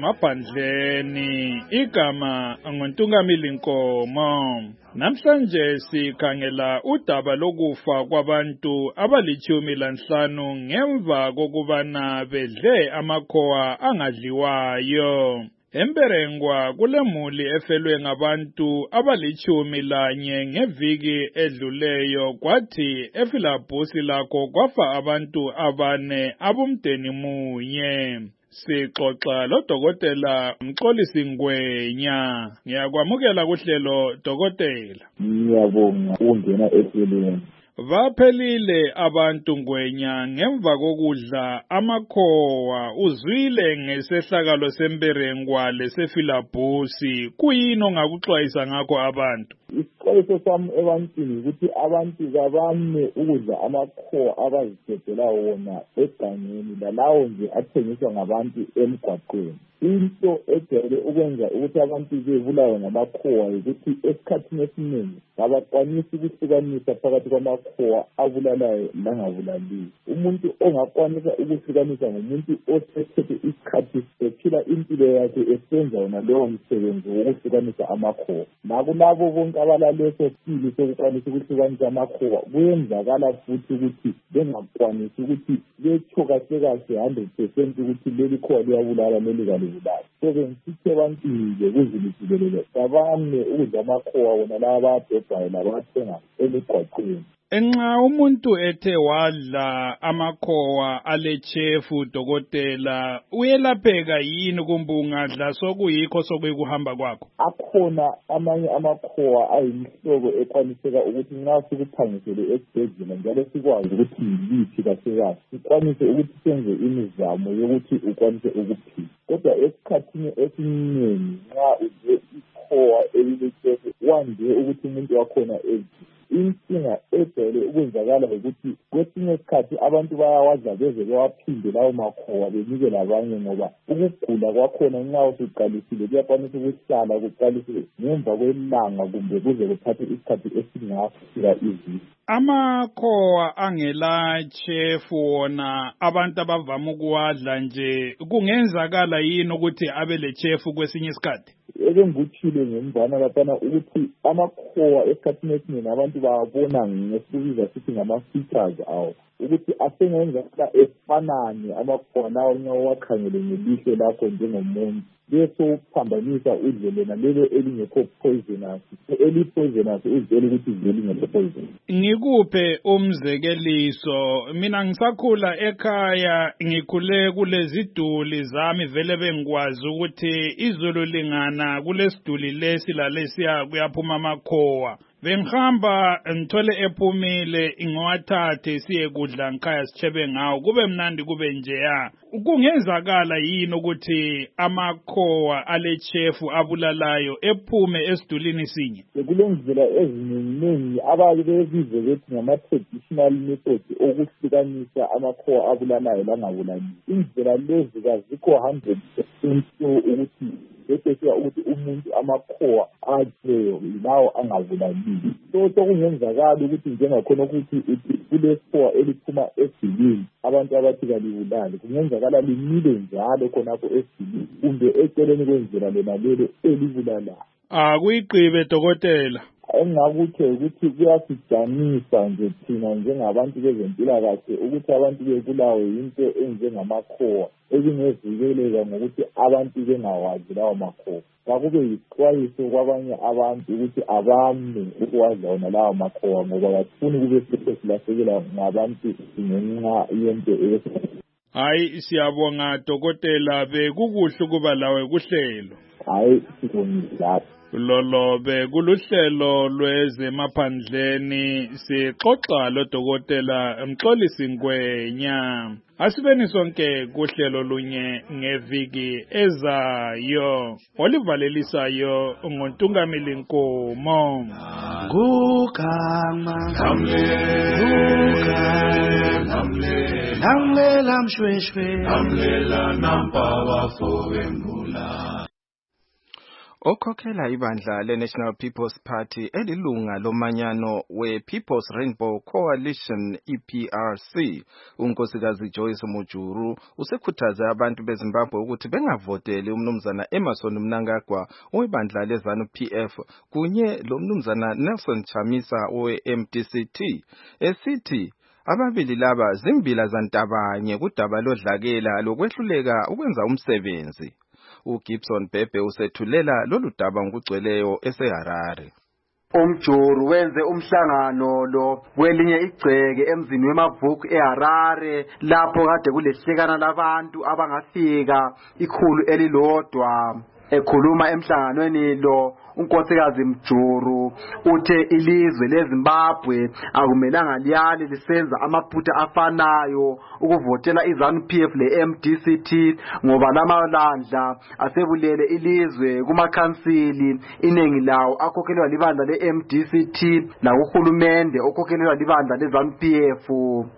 lwezemaphandleni, igama ngontungamili Nkomo. Namhlanje sikhangela udaba lokufa kwabantu abalichumi lanhlanu ngemva kokubana bedle amakhowa angadliwayo. Emberengwa kulemuli efelwe ngabantu abalichumi lanye ngeviki edluleyo, kwathi eFilabhusi lakho kwafa abantu abane abumdeni munye. Sixoxa lo Dokotela Mxolisi Ngwenya. Ngiyakwamukela kuhlelo Dokotela.
Ngiyabonga ungena ehlelweni.
Vaphelile abantu Ngwenya ngemva kokudla amakhowa. Uzwile ngesehlakalo semberengwa leseFilabhusi, kuyini ongakuxwayisa ngakho abantu?
Isixwayiso sami ebantwini ukuthi abantu kabame ukudla amakhowa abazithethela wona egangeni lalawo nje athengiswa ngabantu emgwaqweni. Into ejayele ukwenza ukuthi abantu bebulawe ngamakhowa ukuthi esikhathini esiningi abakwanisi ukuhlukanisa phakathi kwamakhowa abulalayo langabulaliyo. Umuntu ongakwanisa ukuhlukanisa ngumuntu osethethe isikhathi ephila impilo yakhe esenza wona leyo msebenzi wokuhlukanisa amakhowa. Nakulabo bonke abalaleso sibili sokukwanisa ukuhlukanisa amakhowa, kuyenzakala futhi ukuthi bengakwanisi ukuthi betsho kahle kahle one hundred percent ukuthi leli khowa liyabulala leli kalibulali. So bengisithi ebantwini kuzilisibelele kabame ukudla amakhowa wona laba bayadobhayo labathenga emigwaqweni.
Enxa umuntu ethe wadla amakhowa alechefu Dokotela, uyelapheka yini kumbe ungadla sokuyikho sokuyikuhamba kwakho?
Akhona amanye amakhowa ayimhlobo ekwaniseka ukuthi nxa sikuphangisele esibhedlela njalo sikwazi ukuthi yilithi kahle kahle sikwanise ukuthi senze imizamo yokuthi ukwanise ukuphila. Kodwa esikhathini esiningi nxa udle ikhowa elilechefu wande ukuthi umuntu wakhona ezwe. Inkinga ejayele ukwenzakala ukuthi kwesinye isikhathi abantu bayawadla beze bewaphinde lawo makhowa benike labanye, ngoba ukugula kwakhona nxa usuqalisile kuyakwanisa ukuhlala kuqalisile ngemva kwelanga kumbe kuze kuthathe isikhathi esingafika iviki.
Amakhowa angela chefu wona abantu abavama ukuwadla nje kungenzakala yini ukuthi abe le chefu kwesinye isikhathi?
Eke ngikuthile ngembana laphana ukuthi amakhowa esikhathini esiningi abantu bawabona ngesibiza sithi ngama-features awo. ukuthi asengenza efanane amakhowa lawo nyawakhangele ngelihlo lakho njengomuntu bese uphambanisa udlele nalelo elingekho poisonous eli-poisonous uzitshela ukuthi vele ingekho poisonous.
Ngikuphe umzekeliso, mina ngisakhula ekhaya ngikhule kuleziduli zami vele bengikwazi ukuthi izulu lingana kulesiduli lesi lalesiya kuyaphuma amakhowa. Bengihamba ngithole ephumile ingwathathe siye kudla ngikhaya sichebe ngawo kube mnandi kube njeya. Kungenzakala yini ukuthi amakhowa ale chef abulalayo ephume esidulini sinye?
Kulendlela eziningi abaye bebize bethi ngama traditional methods okuhlukanisa amakhowa abulalayo langabulali. Indlela lezi kazikho one hundred percent ukuthi bese ukuthi umuntu amakhowa ajeyo lawo angabulali. So sokungenzakala ukuthi njengakhona ukuthi kule khowa eliphuma esidulini abantu abathi kalibulali kungenzakala limile njalo khonapho esidulini kumbe eceleni kwendlela lena lelo elibulalayo.
Ah kuyiqibe dokotela.
Engakuthe ukuthi kuyasijanisa nje thina njengabantu bezempilakahle ukuthi abantu bebulawe into enjengamakhowa ezingezikeleka ngokuthi abantu bengawazi lawo makhowa. Kakube yixwayiso kwabanye abantu ukuthi abame ukwazi wona lawo makhowa ngoba bafuni kube sesilahlekelwa ngabantu ngenxa yento eyesibili.
Hayi siyabonga dokotela bekukuhle kuba lawe kuhlelo.
Hayi sibonga.
Lolo bekuluhlelo lwezemaphandleni sixoxa lo dokotela Mxolisi Ngwenya. Asibeni sonke kuhlelo lunye ngeviki ezayo. Olivalelisayo ngontungameli Nkomo.
Ngugama Ngugama Namlela mshweshwe Namlela nampawa fowembula.
Okhokhela ibandla le-National People's Party elilunga lomanyano we-People's Rainbow Coalition E P R C, unkosikazi Joyce Mujuru usekhuthaze abantu beZimbabwe ukuthi bengavoteli umnumzana Emmerson Mnangagwa webandla leZANU P F kunye lo mnumzana Nelson Chamisa we-M D C T esithi ababili laba zimbila zantabanye kudaba lodlakela lokwehluleka ukwenza umsebenzi. uGibson Bhebhe usethulela lolu daba ngokugcweleyo eseHarare.
Umjuru wenze umhlangano lo kwelinye igceke emzini wemabhuku eHarare lapho kade kulehlekana labantu abangafika ikhulu elilodwa. Ekhuluma emhlanganweni lo unkosikazi Mjuru uthe ilizwe leZimbabwe akumelanga liyale lisenza amaphutha afanayo ukuvotela iZANU P F le-M D C T ngoba lamalandla asebulele ilizwe kumakhansili iningi lawo akhokhelwa libandla le-M D C T nakuhulumende okhokhelwa libandla leZANU P F.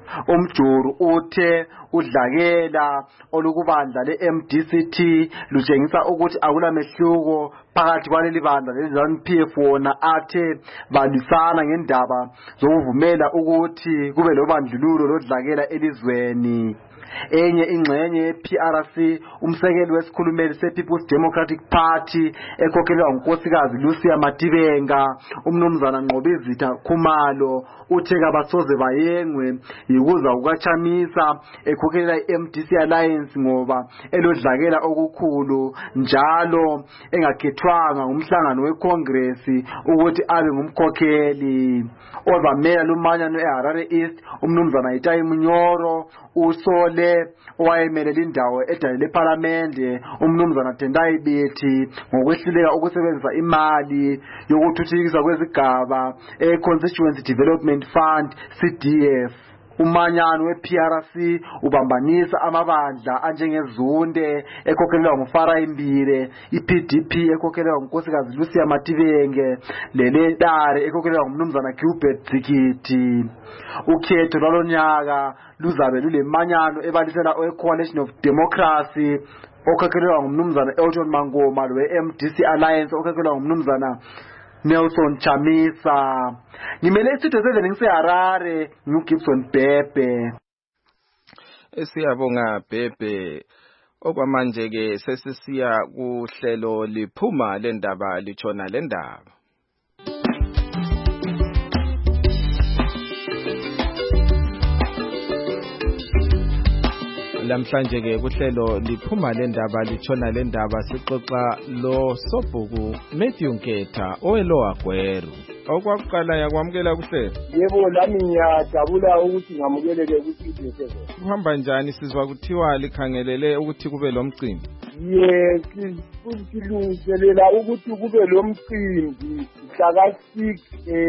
Umjuru uthe udlakela olukubandla le-M D C T lutshengisa ukuthi akulamehluko phakathi kwaleli bandla leZANU P F wona athe balisana ngendaba zokuvumela ukuthi kube lobandlululo lodlakela elizweni. Enye ingxenye ye-P R C umsekeli wesikhulumeli se-People's Democratic Party ekhokhelwa ngunkosikazi Lucia Matibenga umnumzana Nqobizitha Khumalo uthe kabasoze bayengwe yikuza kukaChamisa ekhokhelela i-M D C Alliance ngoba elodlakela okukhulu njalo engakhethwanga umhlangano weCongress ukuthi abe ngumkhokheli. Ozamela lumanyano eHarare East umnumzana Itayi Munyoro usole owayemelela indawo edale leParliament umnumzana Tendai Biti ngokwehluleka ukusebenzisa imali yokuthuthukiswa kwezigaba e-Constituency Development Fund C D F. Umanyano we-P R C ubambanisa amabandla anjengezunde ekhokhelwa nguFara Imbire, i-P D P ekhokhelwa ngunkosikazi Lucia Matibenge, leLetare ekhokhelwa ngumnumzana Gilbert Zikiti. Ukhetho lwalonyaka luzabe lulemanyano ebalisela owe-Coalition of Democracy okhokhelwa ngumnumzana Elton Mangoma lwe-M D C Alliance okhokhelwa ngumnumzana Nelson Chamisa. Ngimele isitho seven ngiseHarare nguGibson Bhebhe.
Siyabonga Bhebhe. Okwamanje ke sesisiya kuhlelo liphuma lendaba lichona lendaba. lamhlanje ke kuhlelo liphuma le ndaba litshona le ndaba sixoxa lo Sobhuku Matthew Nketha owelowa Gweru. Okwakuqala yakwamukela kuhlelo.
Yebo lami ngiyajabula ukuthi ngamukeleke ukuthi ngisezo.
Kuhamba njani sizwa kuthiwa likhangelele ukuthi kube lo mcimbi?
Yes, silungiselela ukuthi kube lo mcimbi mhla six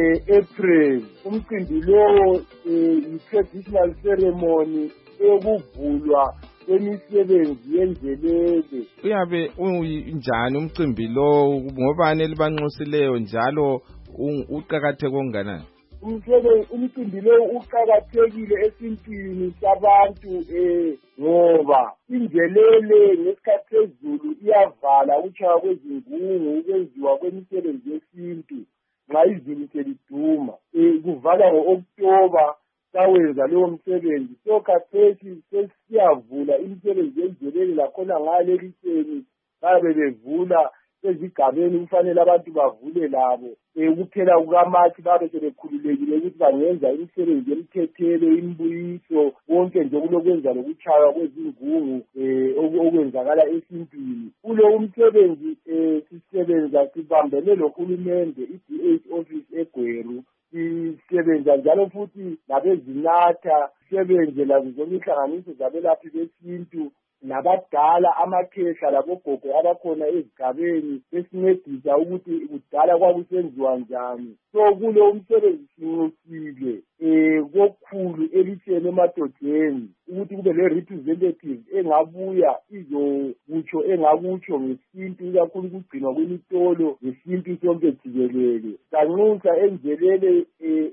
April. Umcimbi lo i-traditional ceremony ekuvulwa kwemisebenzi yenzelele.
Uyabe unjani umcimbi lo ngobani elibanxusileyo njalo uqhakatheke onganani?
Umsebenzi umcimbi lo uqhakathekile esintwini sabantu eh ngoba injelele ngesikhathi sezulu iyavala ukuchaya kwezingungu ukwenziwa kwemisebenzi yesintu nxa izulu seliduma eh kuvala ngo-October sawenza leyo msebenzi so khathesi sesiyavula imisebenzi yenjelele lakhona ngale litsheni babe bevula ezigabeni kufanele abantu bavule labo ukuphela kukamathi babe sebekhululekile ukuthi bangenza imisebenzi yemthethelo imbuyiso konke nje kulokwenza lokuchaywa kwezingungu okwenzakala esintwini. Kulo umsebenzi sisebenza sibambene lohulumende i-D H office eGweru, sisebenza njalo futhi nabezinatha, sisebenze lazo zonke inhlanganiso zabelaphi besintu nabadala amakhehla labogogo abakhona ezigabeni esincedisa ukuthi kudala kwakusenziwa njani. So kulo umsebenzi sinqusile eh kokhulu elitsheni emadodeni ukuthi kube le representative engabuya izokutsho engakutsho ngesintu ikakhulu kugcinwa kwemitolo ngesintu sonke jikelele. Sanxusa enzelele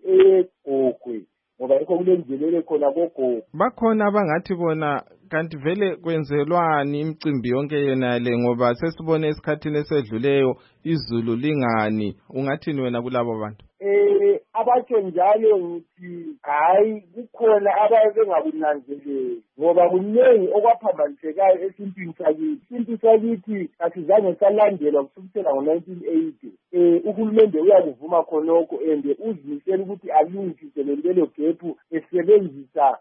egogwe ngoba yikho kulenzelele khona gogo.
Bakhona abangathi bona kanti vele kwenzelwani imicimbi yonke yena le ngoba sesibone esikhathini esedluleyo izulu lingani. Ungathini wena kulabo bantu?
Eh abatsho njalo ngithi hayi kukhona abaye bengakunanzeleli ngoba kuningi okwaphambanisekayo esintwini sakithi. Isintu sakithi asizange salandelwa kusukela ngo-nineteen eighty. Eh uhulumende uyakuvuma khonokho ende uzimisela ukuthi alungise lelo gephu esebenzisa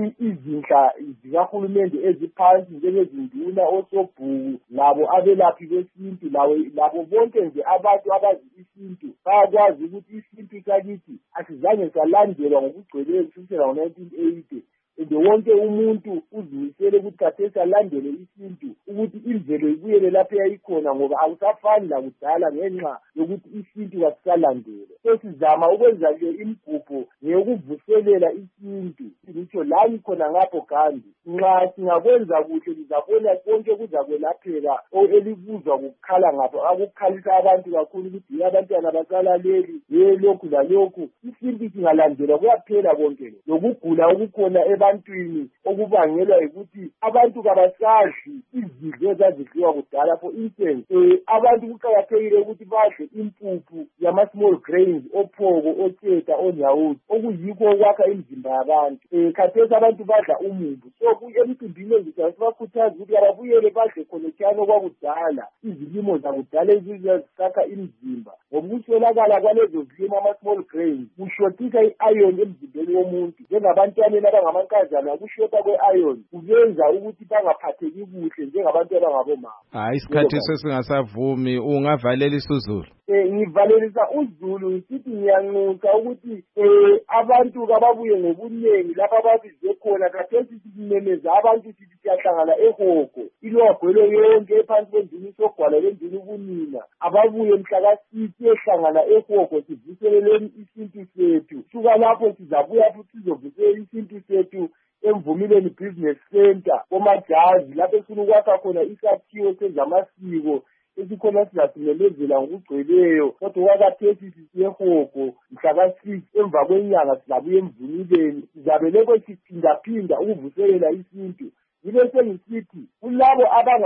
izinhla zikahulumende eziphansi njengezinduna osobhuku labo abelaphi besintu labo bonke nje abantu abazi isintu bayakwazi ukuthi isintu sakithi asizange salandelwa ngokugcweleyo kusukela ngo-nineteen eighty. Ende wonke umuntu uzimisele ukuthi khathesi alandele isintu ukuthi imvelo ibuyele lapho yayikhona ngoba akusafani lakudala ngenxa yokuthi isintu kasisalandele. Sesizama ukwenza le imigubho ngeyokuvuselela isintu. Ngitsho lani khona ngapho kandi nxa singakwenza kuhle lizabona konke kuzakwelapheka elikuzwa kukhala ngapho akukhalisa abantu kakhulu ukuthi abantwana basalaleli ye lokhu lalokhu. Isintu singalandelwa kuyaphela konke lokugula okukhona ebantwini okubangelwa ukuthi abantu kabasadli izidlo ezazidliwa kudala. For instance abantu kuqakathekile ukuthi badle impuphu yama-small grains ophoko otsheta onyawuzi okuyikho okwakha imizimba yabantu. Khathesi abantu badla umumbu so emcimbini ezisa sibakhuthaza ukuthi ababuyele badle khonotshani okwakudala izilimo zakudala ezizakha imizimba ngoba ukuswelakala kwalezo zilimo ama-small grains kushothisa i-iron emzimbeni womuntu njengabantwaneni abangamankazana kushota kwe-iron kubenza ukuthi bangaphatheki kuhle njengabantu abangabomama.
Hayi isikhathi sesingasavumi ungavalela isizulu.
Eh ngivalelisa uZulu ngithi ngiyanxusa ukuthi eh abantu kababuye ngobunengi lapha ababizwe khona khathesi simemeza abantu sithi siyahlangana ehoko ilogwelo yonke ephansi kwendini sogwala lendini ubunina ababuye mhla ka-six ehlangana ehoko sivuseleleni isintu sethu. Suka lapho sizabuya futhi sizovuselela isintu sethu emvumileni business center komajazi lapho esifuna ukwakha khona isakhiwo sezamasiko esikhona sizasimemezela ngokugcweleyo kodwa kwakathesi sisiyehoko mhla ka-six emva kwenyanga sizabuya emvumileni sizabe lokho siphindaphinda ukuvuselela isintu. Yile sengisithi kulabo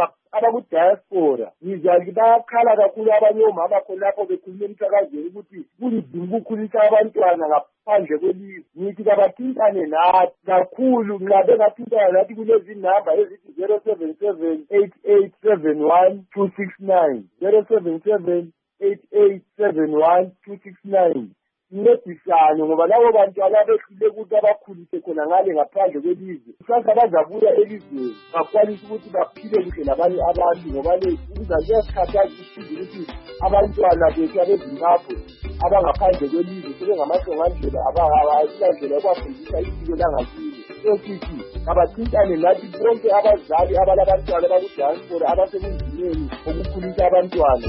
abakudiaspora ngizwa bayakhala kakhulu abanye omama khonapho bekhuluma emsakazweni ukuthi kunzima ukukhulisa abantwana ngaphandle kwelizwe. Ngithi kabathintane nathi kakhulu nxa bengathintana nathi kulezi namba ezithi zero seven seven eight eight seven one two six nine zero seven seven eight eight seven one two six nine ncedisane ngoba labo bantwana behlule ukuthi abakhulise khona ngale ngaphandle kwelizwe kusasa bazabuya elizweni bakwanisa ukuthi baphile kuhle labanye abantu ngoba le ukuza kuyasikhathaza ukuthi ukuthi abantwana bethu abezimbabwe abangaphandle kwelizwe sebengamasongandlela abayilandlela yokwafundisa isiko langakini esithi abathintane nathi bonke abazali abalabantwana bakudiaspora abasebunzimeni okukhulisa abantwana.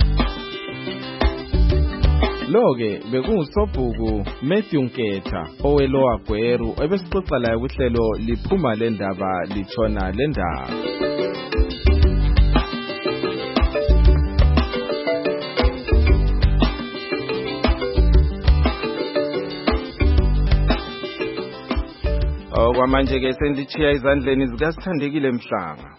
Lo-ke bekuwusobhuku Matthew Nketha oweLower Gweru ebesixoxa laye kuhlelo liphuma le ndaba litshona le ndaba. Okwamanje-ke senditshiya izandleni zikaSithandekile Mhlanga.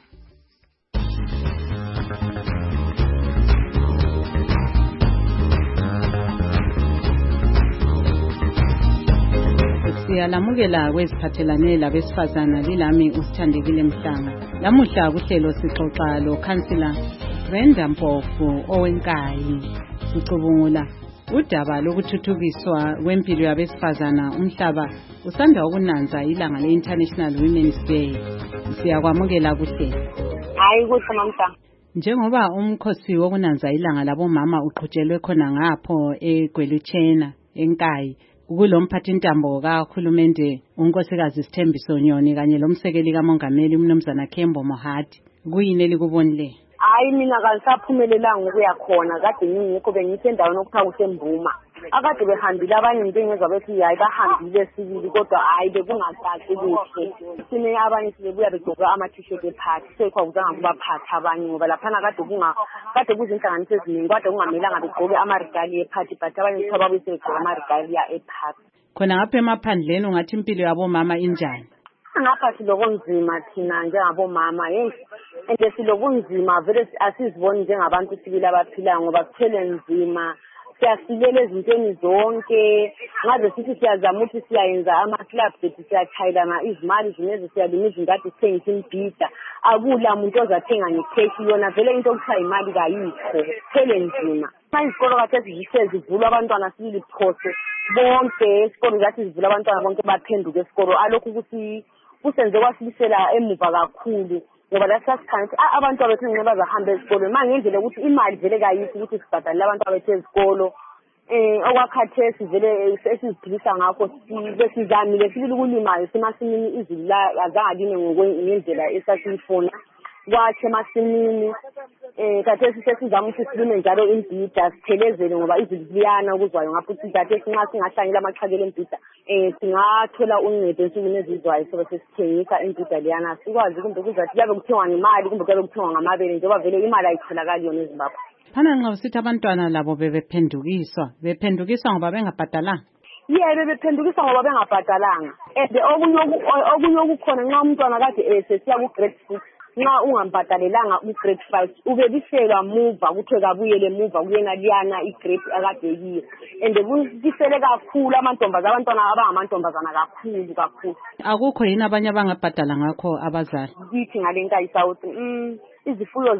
Siyalamukela kweziphathelane labesifazana lilami uSithandekile Mhlanga. Lamuhla kuhlelo sixoxa lo Councillor Brenda Mpofu owenkayi. Sicubungula udaba lokuthuthukiswa kwempilo yabesifazana umhlaba usanda ukunanza ilanga le-International Women's Day. Siyakwamukela kuhlelo.
Hayi kuhle mamsa.
Njengoba umkhosi wokunanza ilanga labomama uqhutshelwe khona ngapho eGwelutshena enkayi, kulo mphathintambo kahulumende unkosikazi Sithembiso Nyoni kanye lomsekeli kamongameli umnumzana Kembo Mohadi, kuyini elikubonile?
Hayi mina kalisaphumelelanga ukuya khona kade ngingekho bengithe endaweni okuthiwa kusembuma akade behambile abanye ngibengezwa bethi hayi bahambile sibili kodwa hayi bekungacaci kuhle sine abanye sibebuya begqoka ama-t-shirt ephathi sekwakuzanga kubaphatha abanye ngoba laphana kade kunga kade kuzinhlanganiso eziningi kade kungamelanga begqoke ama-regalia ephathi but abanye kuthiwa babuyise begqoka ama-regalia ephathi.
Khona ngapha emaphandleni ungathi impilo yabomama injani?
Ngapha silokunzima thina njengabomama yes ende silokunzima vele asiziboni njengabantu sibili abaphilayo ngoba kuthele nzima siyasilela ezintweni zonke ngaze sithi siyazama ukuthi siyayenza ama-club bethu siyachayelana izimali zinezi siyalima izingadi sithengisa imbhida akula muntu ozathenga ngekheshi yona vele into okuthiwa imali kayikho kuthele nzima. Izikolo khathesi zise zivulwa abantwana sibili phose bonke isikolo zathi zivula abantwana bonke baphenduka esikolo alokhu ukuthi kusenze kwasibisela emuva kakhulu ngoba lasasikhanya ukuthi abantu abethu ngeke bazahamba esikolweni mangendlela ukuthi imali vele kayikho ukuthi sibhadalele abantu abethu ezikolo eh okwakhathesi vele esiziphilisa ngakho besizamile sibili ukulimayo semasimini izulu la azangaline ngendlela esasifuna kwakhe emasimini eh khathesi sesizama ukuthi silime njalo imbhida sithelezele ngoba izulu liyana ukuzwayo ngapho ukuthi khathesi nxa singahlanyela amaqhakele embhida eh singathola uncedo ensukwini ezizwayo sobe sesithengisa imbhida liyana sikwazi kumbe kuzathi yabe kuthengwa ngemali kumbe kuyabe kuthengwa ngamabele njengoba vele imali ayitholakali yona eZimbabwe.
Phana nxa usithi abantwana labo bebephendukiswa bephendukiswa ngoba bengabhadalanga?
Yebo bephendukiswa ngoba bengabhadalanga and okunye okunye okukhona nxa umntwana kade esesiya ku grade six nxa ungambhadalelanga u-grade five ubebiselwa muva kuthiwe kabuyele muva kuyena liyana i-grade akade kiyo and kubisele kakhulu amantombazana abantwana abangamantombazana kakhulu kakhulu.
Akukho yini abanye abangabhadala ngakho abazali?
Kithi ngale nkayi sawuthi mm izifuyo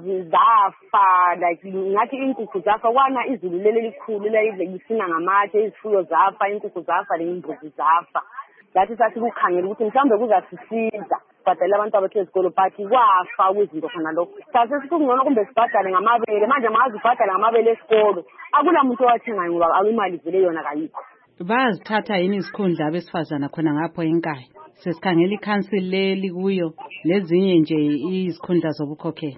zizafa like ngathi inkukhu zafa kwana izulu leli likhulu lisina ngamatshe izifuyo zafa inkukhu zafa lembuzi zafa lathi sathi kukhangela ukuthi mhlawumbe kuzasisiza sibhadale abantu abethu ezikolo but kwafa kwizinto khona lokho sase sikungcono kumbe sibhadale ngamabele manje mangazi ubhadale ngamabele esikolo akula muntu owathengayo ngoba awimali vele yona kayikho.
Bayazithatha yini izikhundla abesifazana khona ngapho enkayi? Sesikhangela ikhansili leli kuyo lezinye nje izikhundla zobukhokheli.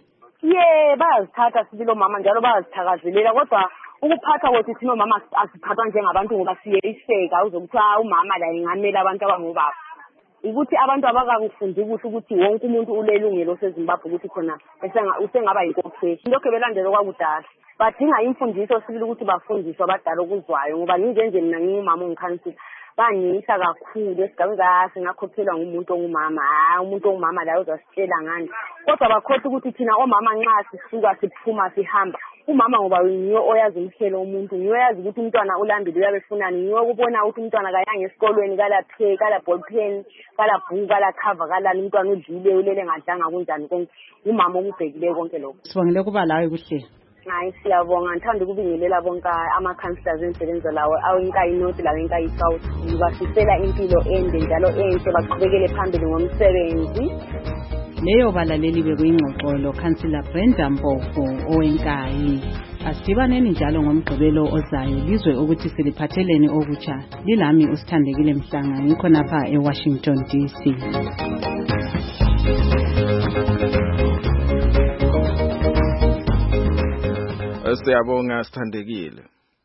Ye bayazithatha sibili omama njalo bayazithakazelela kodwa ukuphatha kwethu thina omama asiphathwa njengabantu ngoba siyeyiseka uzokuthiwa umama la ingamela abantu abangobaba ukuthi abantu abakakufundi kuhle ukuthi wonke umuntu ulelungelo seZimbabwe ukuthi khona usengaba yinkokheli lokho belandela kwakudala badinga imfundiso sibili ukuthi bafundiswe abadala okuzwayo ngoba nginjenje mina ngingumama ongikhansila bangiyisa kakhulu esigabeni kahle ngakhokhelwa ngumuntu ongumama hayi umuntu ongumama la uzasitshela ngani kodwa bakhohle ukuthi thina omama nxa sisuka siphuma sihamba umama ngoba yiyo oyazi umhlelo umuntu yiyo oyazi ukuthi umntwana ulambile uyabefunani yiyo ukubona ukuthi umntwana kayanga esikolweni kala phe kala ball pen kala bhuku kala cover kala umntwana udlile ulele ngadlanga kunjani konke umama okubhekile konke lokho.
Sibongile kuba lawe kuhle.
Hayi siyabonga ngithanda ukubingelela bonke ama-councillors ensebenza lawo awenkayi north lawo enkayi south basisela impilo ende njalo enhle baqhubekele phambili ngomsebenzi.
Leyo balaleli bekuyingxoxo lo Councillor Brenda Mpofu owenkayi. Asidibaneni njalo ngomgqibelo ozayo lizwe ukuthi siliphatheleni okutsha. Lilami uSithandekile Mhlanga ngikho napha eWashington D C.
Siyabonga Sithandekile.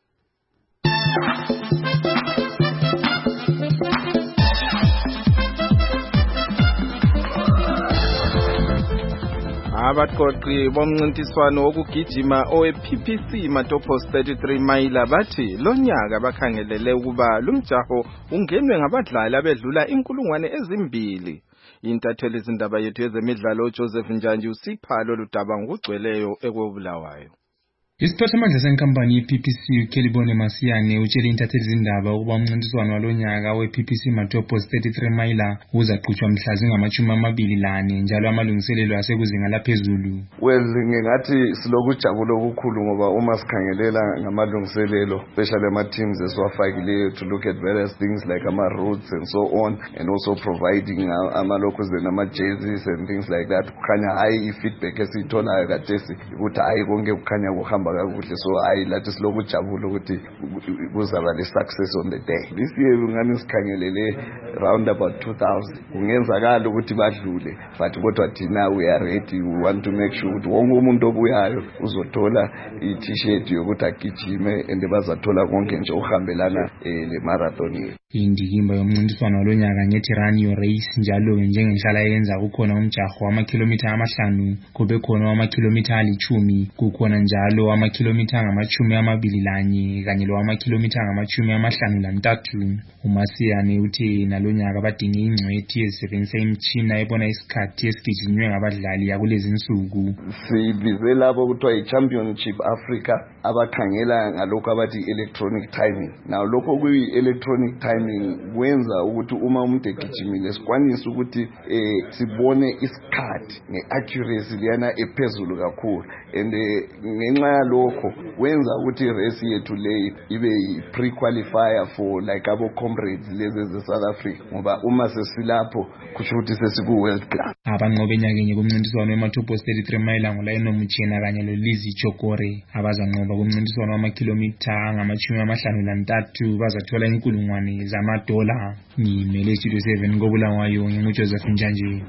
Abaqoqi bomncintiswano wokugijima owe-P P C Matopos thirty-three mayila bathi lonyaka bakhangelele ukuba lumjaho ungenwe ngabadlali abedlula inkulungwane ezimbili. Intatheli izindaba yethu yezemidlalo uJoseph Njanji usipha lolu daba ngokugcweleyo ekobulawayo.
Isiphathamandla senkampani ye-P P C uKelibone Masiyane utshele intatheli izindaba ukuba umncintiswano walonyaka we-P P C Matopos thirty-three mayila uzaqhutshwa mhla zingamashumi amabili lane njalo amalungiselelo asekuzinga laphezulu.
Well, ngingathi silokujabula okukhulu ngoba uma sikhangelela ngamalungiselelo especially ama-teams esiwafakileyo to look at various things like ama-roads and so on and also providing ama-locals and ama-jerseys and things like that. Kukhanya hayi i-feedback esiyitholayo kathesi ukuthi hayi konke kukhanya kuhamba kakuhle, so hayi lathi silokujabula ukuthi kuzaba le success on the day. This year ngani sikhangelele round about two thousand. Kungenzakala ukuthi badlule but kodwa thina we are ready. We want to make sure ukuthi wonke umuntu obuyayo uzothola i-t-shirt yokuthi agijime and bazathola konke nje ohambelana le marathon.
Indikimba yomncintiswano walonyaka ngethi run your race njalo njengenhlala yenza kukhona umjaho wamakhilomitha amahlanu, kube khona wamakhilomitha alichumi, kukhona njalo amakhilomitha ngamachumi amabili lanye kanye lowamakhilomitha ngamachumi amahlanu lantathu. uMasiyane uthi nalonyaka badinge ingcwethi ezisebenzisa imitshina ebona isikhathi esigijinywe ngabadlali yakulezi insuku.
Sibize labo kuthiwa i-Championship Africa abakhangela ngalokho abathi electronic timing. Now lokho kuyi-electronic timing kwenza ukuthi uma umuntu egijimile sikwanise ukuthi eh sibone isikhathi nge-accuracy liyana ephezulu kakhulu, and ngenxa yalokho wenza ukuthi i-race yethu le ibe pre-qualifier for like abo comrades lezi ze-South Africa ngoba uma sesilapho kusho ukuthi sesiku-world class.
Abanqobe enyakenye kumncintiswano weMatopos thirty-three mayila nguLionel Muchena kanye loLizzy Chokore. Abazanqoba kumncintiswano wamakhilomitha angamachumi amahlanu lantathu bazathola inkulungwane zamadola. Ngimele Studio seven kobulawayo nginguJoseph Njanji.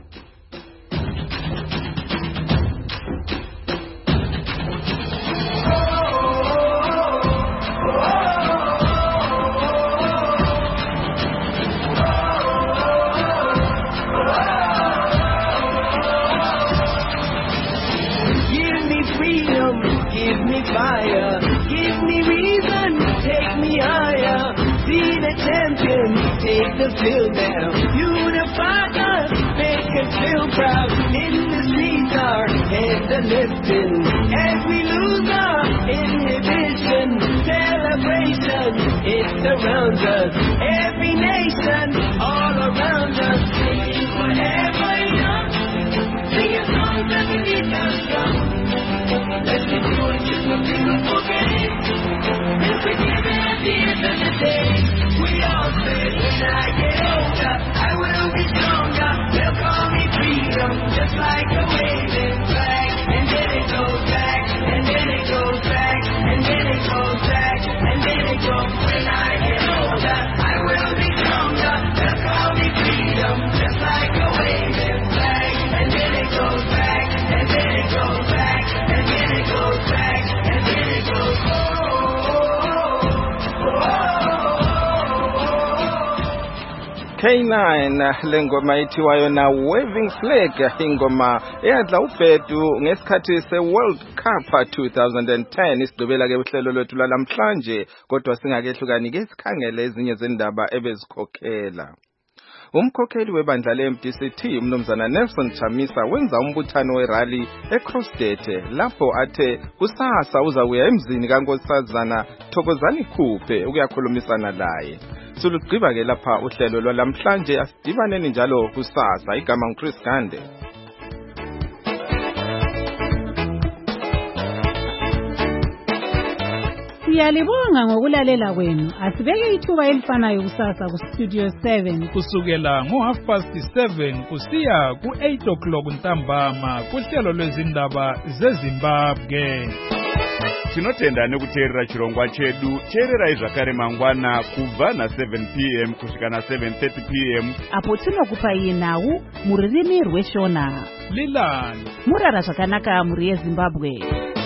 The field now, unify us, make us feel proud. In the streets, our heads are lifting as we lose our inhibition. Celebration, it surrounds us. Every nation, all around us, singing forever young. Sing a song that we need to stop. Let's be doing just what people forget. If we give it at the end of the day, we all say when I get older, I will be stronger. They'll call me freedom, just like a waving flag. And then it goes back, and then it goes back, and then it goes back, and then it goes. When I get older, I will be stronger. They'll call me freedom, just like a waving flag. And then it goes back, and then it goes back, and then it goes back, and then it goes. Oh, oh, oh, oh, oh.
K nine lengoma ithiwayo na waving flag, ingoma eyadla ubhedu ngesikhathi se-World Cup two thousand ten. Isidobela ke uhlelo lwethu lalamhlanje, kodwa singakehlukani ke sikhangele ezinye zendaba ebezikhokhela. Umkhokheli webandla le-M D C T umnumzana Nelson Chamisa wenza umbuthano werally eCrossdete lapho athe kusasa uzakuya emzini kaNkosazana Thokozani Khuphe ukuyakhulumisana laye. Sulugqiba ke lapha uhlelo lwalamhlanje, asidibaneni njalo kusasa. Igama nguChris Gande.
Siyalibonga ngokulalela kwenu. Asibeke ithuba elifanayo kusasa ku-Studio seven.
Kusukela ngo-half past seven kusiya ku-eight o'clock ntambama kuhlelo lwezindaba zeZimbabwe.
Tinotenda nekuteerera chirongwa chedu. Teererai zvakare mangwana kubva na seven p m kusvika na seven thirty p m
apo tinokupai nhau mururimi rweshona.
Lilani
Murara zvakanaka muri yeZimbabwe.